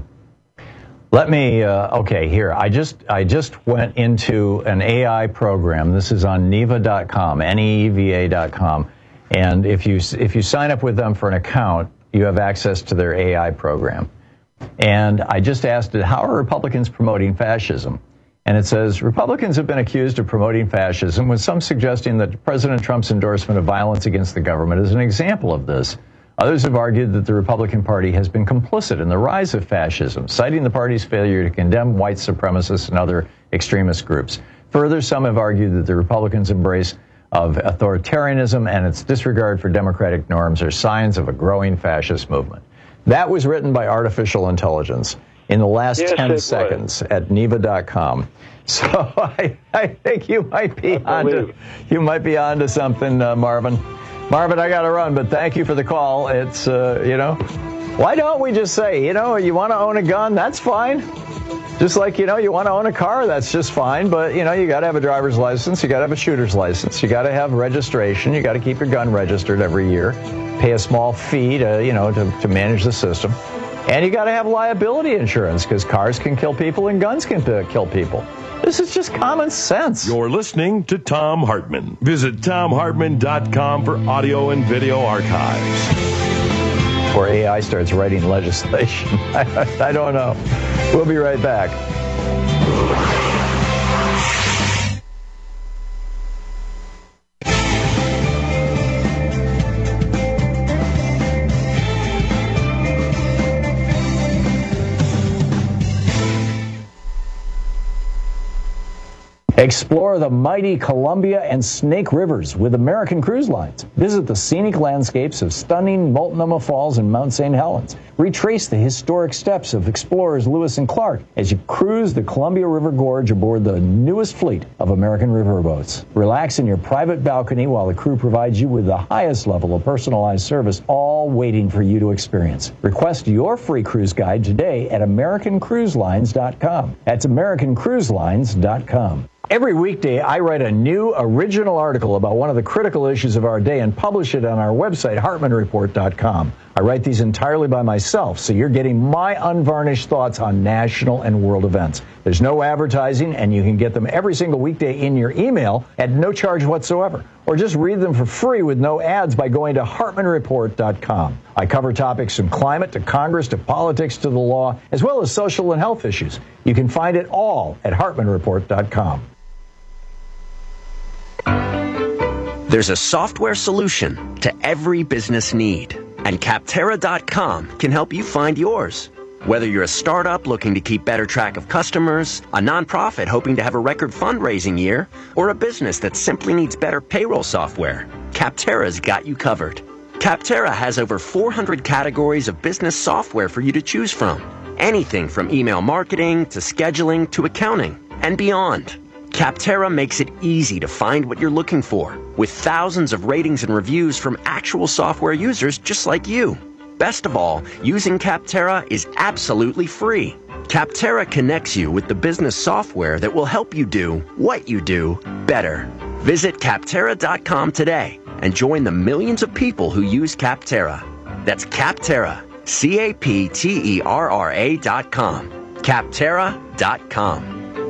Let me, uh, okay, here. I just I just went into an A I program. This is on neva dot com, N E E V A dot com. And if you if you sign up with them for an account, you have access to their A I program. And I just asked it, how are Republicans promoting fascism? And it says, Republicans have been accused of promoting fascism, with some suggesting that President Trump's endorsement of violence against the government is an example of this. Others have argued that the Republican Party has been complicit in the rise of fascism, citing the party's failure to condemn white supremacists and other extremist groups. Further, some have argued that the Republicans' embrace of authoritarianism and its disregard for democratic norms are signs of a growing fascist movement. That was written by artificial intelligence in the last yes, ten seconds was. At neva dot com. So I, I think you might be onto you might be onto something, uh, Marvin. Marvin, I got to run, but thank you for the call. It's, uh, you know, why don't we just say, you know, you want to own a gun? That's fine. Just like, you know, you want to own a car? That's just fine. But, you know, you got to have a driver's license. You got to have a shooter's license. You got to have registration. You got to keep your gun registered every year. Pay a small fee to, you know, to, to manage the system. And you got to have liability insurance because cars can kill people and guns can uh, kill people. This is just common sense. You're listening to Thom Hartmann. Visit Thom Hartmann dot com for audio and video archives. Or A I starts writing legislation. I, I don't know. We'll be right back. Explore the mighty Columbia and Snake Rivers with American Cruise Lines. Visit the scenic landscapes of stunning Multnomah Falls and Mount Saint Helens. Retrace the historic steps of explorers Lewis and Clark as you cruise the Columbia River Gorge aboard the newest fleet of American riverboats. Relax in your private balcony while the crew provides you with the highest level of personalized service, all waiting for you to experience. Request your free cruise guide today at American Cruise Lines dot com. That's American Cruise Lines dot com. Every weekday, I write a new original article about one of the critical issues of our day and publish it on our website, Hartmann Report dot com. I write these entirely by myself, so you're getting my unvarnished thoughts on national and world events. There's no advertising, and you can get them every single weekday in your email at no charge whatsoever. Or just read them for free with no ads by going to Hartmann Report dot com. I cover topics from climate to Congress to politics to the law, as well as social and health issues. You can find it all at Hartmann Report dot com. There's a software solution to every business need, and Capterra dot com can help you find yours. Whether you're a startup looking to keep better track of customers, a nonprofit hoping to have a record fundraising year, or a business that simply needs better payroll software, Capterra's got you covered. Capterra has over four hundred categories of business software for you to choose from. Anything from email marketing to scheduling to accounting and beyond. Capterra makes it easy to find what you're looking for, with thousands of ratings and reviews from actual software users just like you. Best of all, using Capterra is absolutely free. Capterra connects you with the business software that will help you do what you do better. Visit Capterra dot com today and join the millions of people who use Capterra. That's Capterra, C A P T E R R A dot com. Capterra dot com.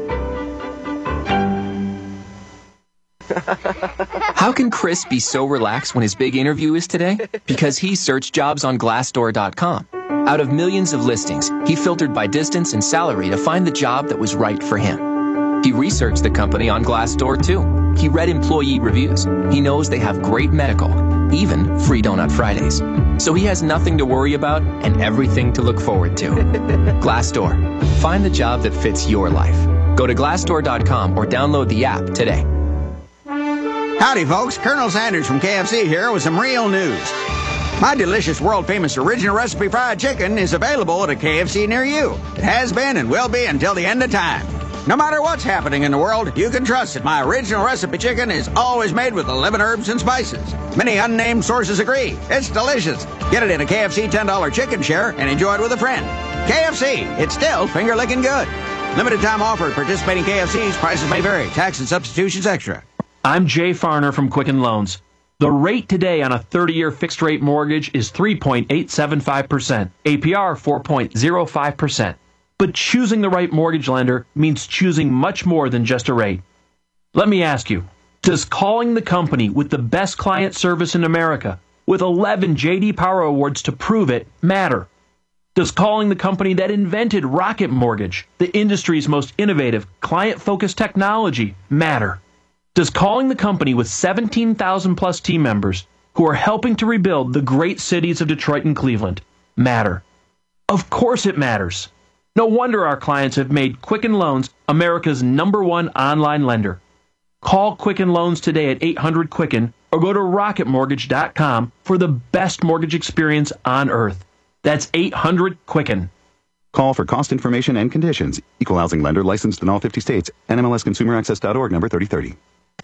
How can Chris be so relaxed when his big interview is today? Because he searched jobs on Glassdoor dot com. Out of millions of listings, he filtered by distance and salary to find the job that was right for him. He researched the company on Glassdoor too. He read employee reviews. He knows they have great medical, even free Donut Fridays. So he has nothing to worry about and everything to look forward to. Glassdoor. Find the job that fits your life. Go to Glassdoor dot com or download the app today. Howdy, folks. Colonel Sanders from K F C here with some real news. My delicious, world-famous original recipe fried chicken is available at a K F C near you. It has been and will be until the end of time. No matter what's happening in the world, you can trust that my original recipe chicken is always made with eleven herbs and spices. Many unnamed sources agree. It's delicious. Get it in a K F C ten dollar chicken share and enjoy it with a friend. K F C, it's still finger-licking good. Limited time offer at participating K F Cs. Prices may vary. Tax and substitutions extra. I'm Jay Farner from Quicken Loans. The rate today on a thirty-year fixed-rate mortgage is three point eight seven five percent, A P R four point zero five percent. But choosing the right mortgage lender means choosing much more than just a rate. Let me ask you, does calling the company with the best client service in America, with eleven J D Power Awards to prove it, matter? Does calling the company that invented Rocket Mortgage, the industry's most innovative, client-focused technology, matter? Does calling the company with seventeen thousand plus team members who are helping to rebuild the great cities of Detroit and Cleveland matter? Of course it matters. No wonder our clients have made Quicken Loans America's number one online lender. Call Quicken Loans today at eight hundred Quicken or go to rocket mortgage dot com for the best mortgage experience on earth. That's eight hundred Quicken. Call for cost information and conditions. Equal housing lender licensed in all fifty states. N M L S consumer access dot org number thirty thirty.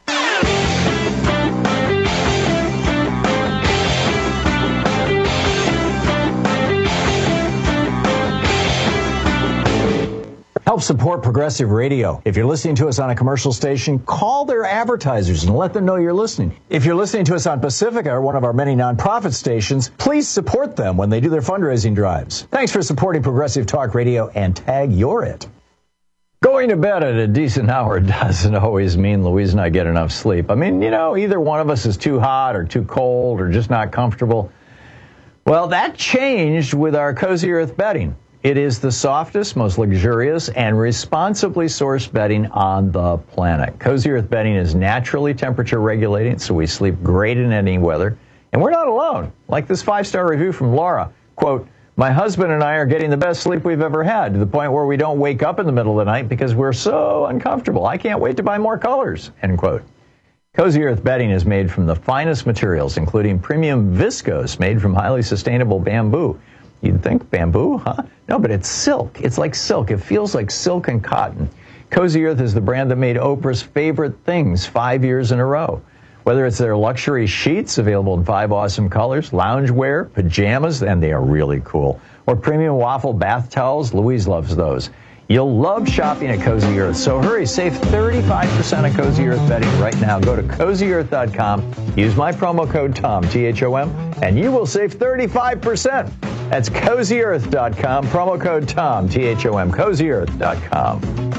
Help support Progressive Radio. If you're listening to us on a commercial station, call their advertisers and let them know you're listening. If you're listening to us on Pacifica, or one of our many nonprofit stations, please support them when they do their fundraising drives. Thanks for supporting Progressive Talk Radio and tag you're it. Going to bed at a decent hour doesn't always mean Louise and I get enough sleep. I mean, you know, either one of us is too hot or too cold or just not comfortable. Well, that changed with our Cozy Earth bedding. It is the softest, most luxurious, and responsibly sourced bedding on the planet. Cozy Earth bedding is naturally temperature regulating, so we sleep great in any weather. And we're not alone. Like this five-star review from Laura, quote, "My husband and I are getting the best sleep we've ever had, to the point where we don't wake up in the middle of the night because we're so uncomfortable. I can't wait to buy more colors," end quote. Cozy Earth bedding is made from the finest materials, including premium viscose made from highly sustainable bamboo. You'd think bamboo, huh? No, but it's silk. It's like silk. It feels like silk and cotton. Cozy Earth is the brand that made Oprah's favorite things five years in a row. Whether it's their luxury sheets, available in five awesome colors, loungewear, pajamas, and they are really cool, or premium waffle bath towels, Louise loves those. You'll love shopping at Cozy Earth, so hurry, save thirty-five percent on Cozy Earth bedding right now. Go to cozy earth dot com, use my promo code TOM, T H O M, and you will save thirty-five percent. That's cozy earth dot com, promo code TOM, T H O M, cozy earth dot com.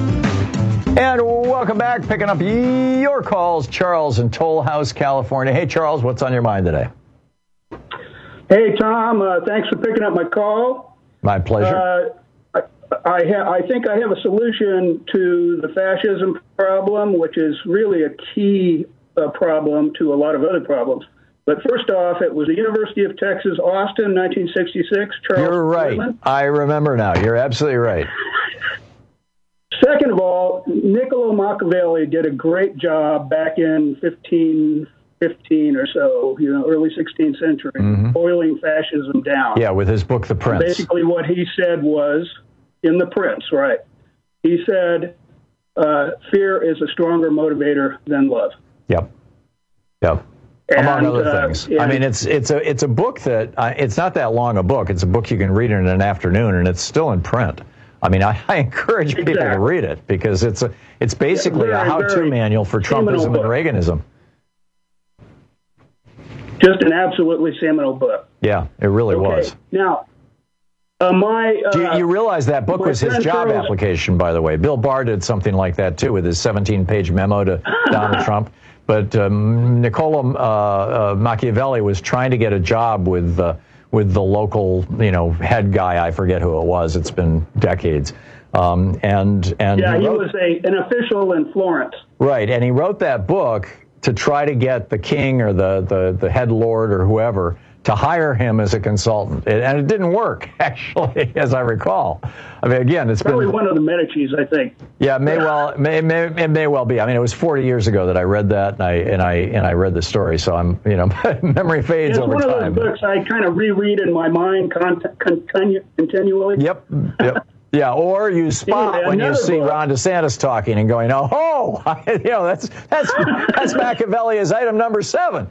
And welcome back, picking up your calls, Charles in Toll House, California. Hey, Charles, what's on your mind today? Hey, Tom, uh, thanks for picking up my call. My pleasure. Uh, I, ha- I think I have a solution to the fascism problem, which is really a key uh, problem to a lot of other problems. But first off, it was the University of Texas, Austin, nineteen sixty-six. Charles You're right. Whitman. I remember now. You're absolutely right. Second of all, Niccolo Machiavelli did a great job back in fifteen fifteen or so, you know, early sixteenth century, Mhm. boiling fascism down. Yeah, with his book, The Prince. Basically, what he said was, in The Prince, right? He said, uh, fear is a stronger motivator than love. Yep. Yep. And, Among other uh, things. and- I mean, it's it's a it's a book that uh, it's not that long a book. It's a book you can read in an afternoon, and it's still in print. I mean, I, I encourage people Exactly. to read it because it's a it's basically Yeah, very, a how-to very manual for seminal Trumpism and book. Reaganism. Just an absolutely seminal book. Yeah, it really Okay, was. Now, uh, my... Uh, Do you, you realize that book my was his friend job Charles- application, by the way. Bill Barr did something like that, too, with his seventeen-page memo to Donald Trump. But um, Niccolo uh, uh, Machiavelli was trying to get a job with uh, with the local, you know, head guy. I forget who it was. It's been decades. Um, and and Yeah, he he wrote, was a an official in Florence. right, and he wrote that book to try to get the king or the the, the head lord or whoever to hire him as a consultant. It, and it didn't work, actually, as I recall. I mean, again, it's Probably been... one of the Medicis, I think. Yeah, it may well, may, may, it may well be. I mean, it was forty years ago that I read that, and I and I and I read the story. So I'm, you know, memory fades It's over one of time. those books I kind of reread in my mind con- con- con- continually. Yep, yep, yeah. Or you spot Anyway, when you another see book. Ron DeSantis talking and going, "Oh, oh," you know, that's that's that's Machiavelli as item number seven.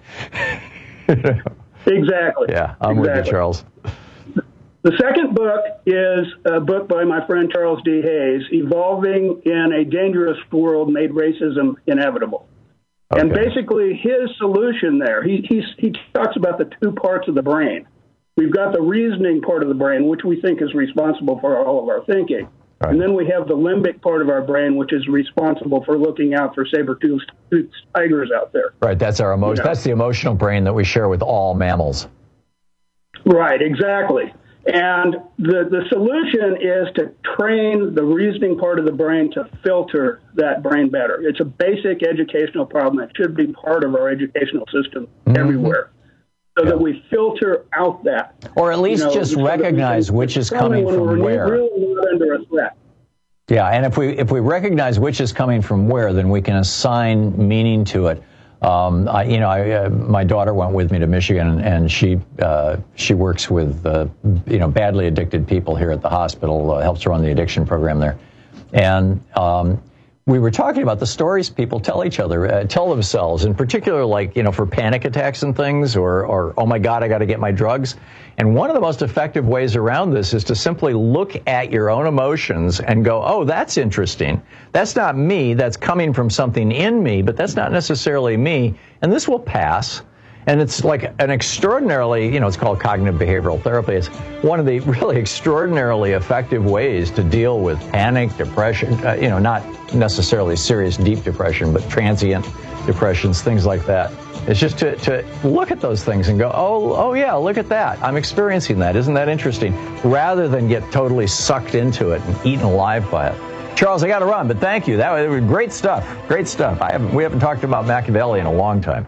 Exactly. Yeah, I'm with you, Exactly. Charles. The second book is a book by my friend Charles D. Hayes, Evolving in a Dangerous World Made Racism Inevitable. And basically his solution there, he, he's, he talks about the two parts of the brain. We've got the reasoning part of the brain, which we think is responsible for all of our thinking. Right. And then we have the limbic part of our brain, which is responsible for looking out for saber-toothed tigers out there. Right, that's our emotion. You know. That's the emotional brain that we share with all mammals. Right, exactly. And the, the solution is to train the reasoning part of the brain to filter that brain better. It's a basic educational problem that should be part of our educational system Mm-hmm. everywhere, so that we filter out that. Or at least You know, just so that we recognize can which is determine coming when from we're where. really not under a threat. Yeah, and if we if we recognize which is coming from where, then we can assign meaning to it. Um, I, you know, I, uh, my daughter went with me to Michigan, and she uh, she works with uh, you know badly addicted people here at the hospital. Uh, helps run the addiction program there, and um, we were talking about the stories people tell each other, uh, tell themselves, in particular, like you know, for panic attacks and things, or or oh my God, I got to get my drugs. And one of the most effective ways around this is to simply look at your own emotions and go, oh, that's interesting. That's not me. That's coming from something in me, but that's not necessarily me. And this will pass. And it's like an extraordinarily, you know, it's called cognitive behavioral therapy. It's one of the really extraordinarily effective ways to deal with panic, depression, uh, you know, not necessarily serious deep depression, but transient depressions, things like that. It's just to, to look at those things and go, oh, oh yeah, look at that. I'm experiencing that. Isn't that interesting? Rather than get totally sucked into it and eaten alive by it. Charles, I got to run, but thank you. That was great stuff. Great stuff. I haven't, we haven't talked about Machiavelli in a long time.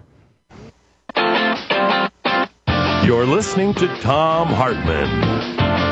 You're listening to Thom Hartmann.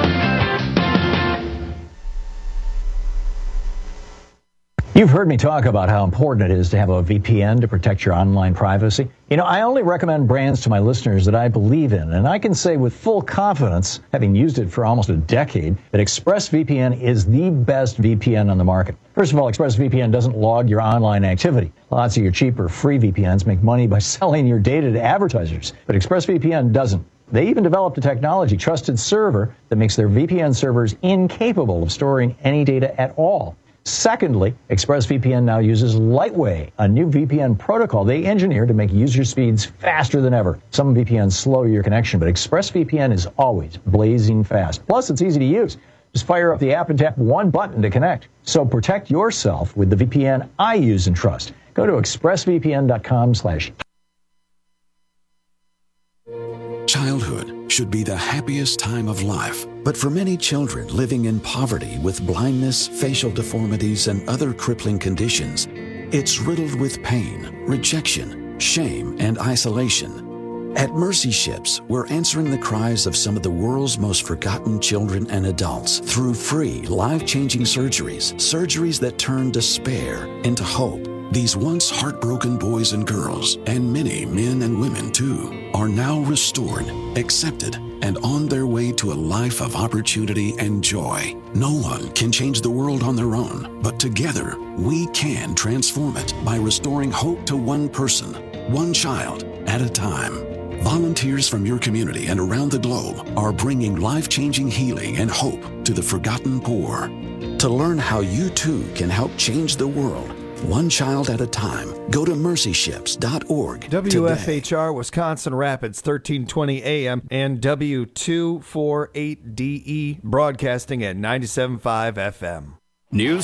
You've heard me talk about how important it is to have a V P N to protect your online privacy. You know, I only recommend brands to my listeners that I believe in, and I can say with full confidence, having used it for almost a decade, that ExpressVPN is the best V P N on the market. First of all, ExpressVPN doesn't log your online activity. Lots of your cheaper free V P Ns make money by selling your data to advertisers, but ExpressVPN doesn't. They even developed a technology, Trusted Server, that makes their V P N servers incapable of storing any data at all. Secondly, ExpressVPN now uses Lightway, a new V P N protocol they engineered to make user speeds faster than ever. Some V P Ns slow your connection, but ExpressVPN is always blazing fast. Plus, it's easy to use. Just fire up the app and tap one button to connect. So protect yourself with the V P N I use and trust. Go to expressvpn.com slash. Childhood should be the happiest time of life, but for many children living in poverty with blindness, facial deformities, and other crippling conditions, it's riddled with pain, rejection, shame, and isolation. At Mercy Ships, we're answering the cries of some of the world's most forgotten children and adults through free, life-changing surgeries, surgeries that turn despair into hope. These once heartbroken boys and girls, and many men and women too, are now restored, accepted, and on their way to a life of opportunity and joy. No one can change the world on their own, but together we can transform it by restoring hope to one person, one child at a time. Volunteers from your community and around the globe are bringing life-changing healing and hope to the forgotten poor. To learn how you too can help change the world, one child at a time, go to mercy ships dot org. W F H R Wisconsin Rapids, thirteen twenty A M and W two forty-eight D E broadcasting at ninety-seven point five F M. News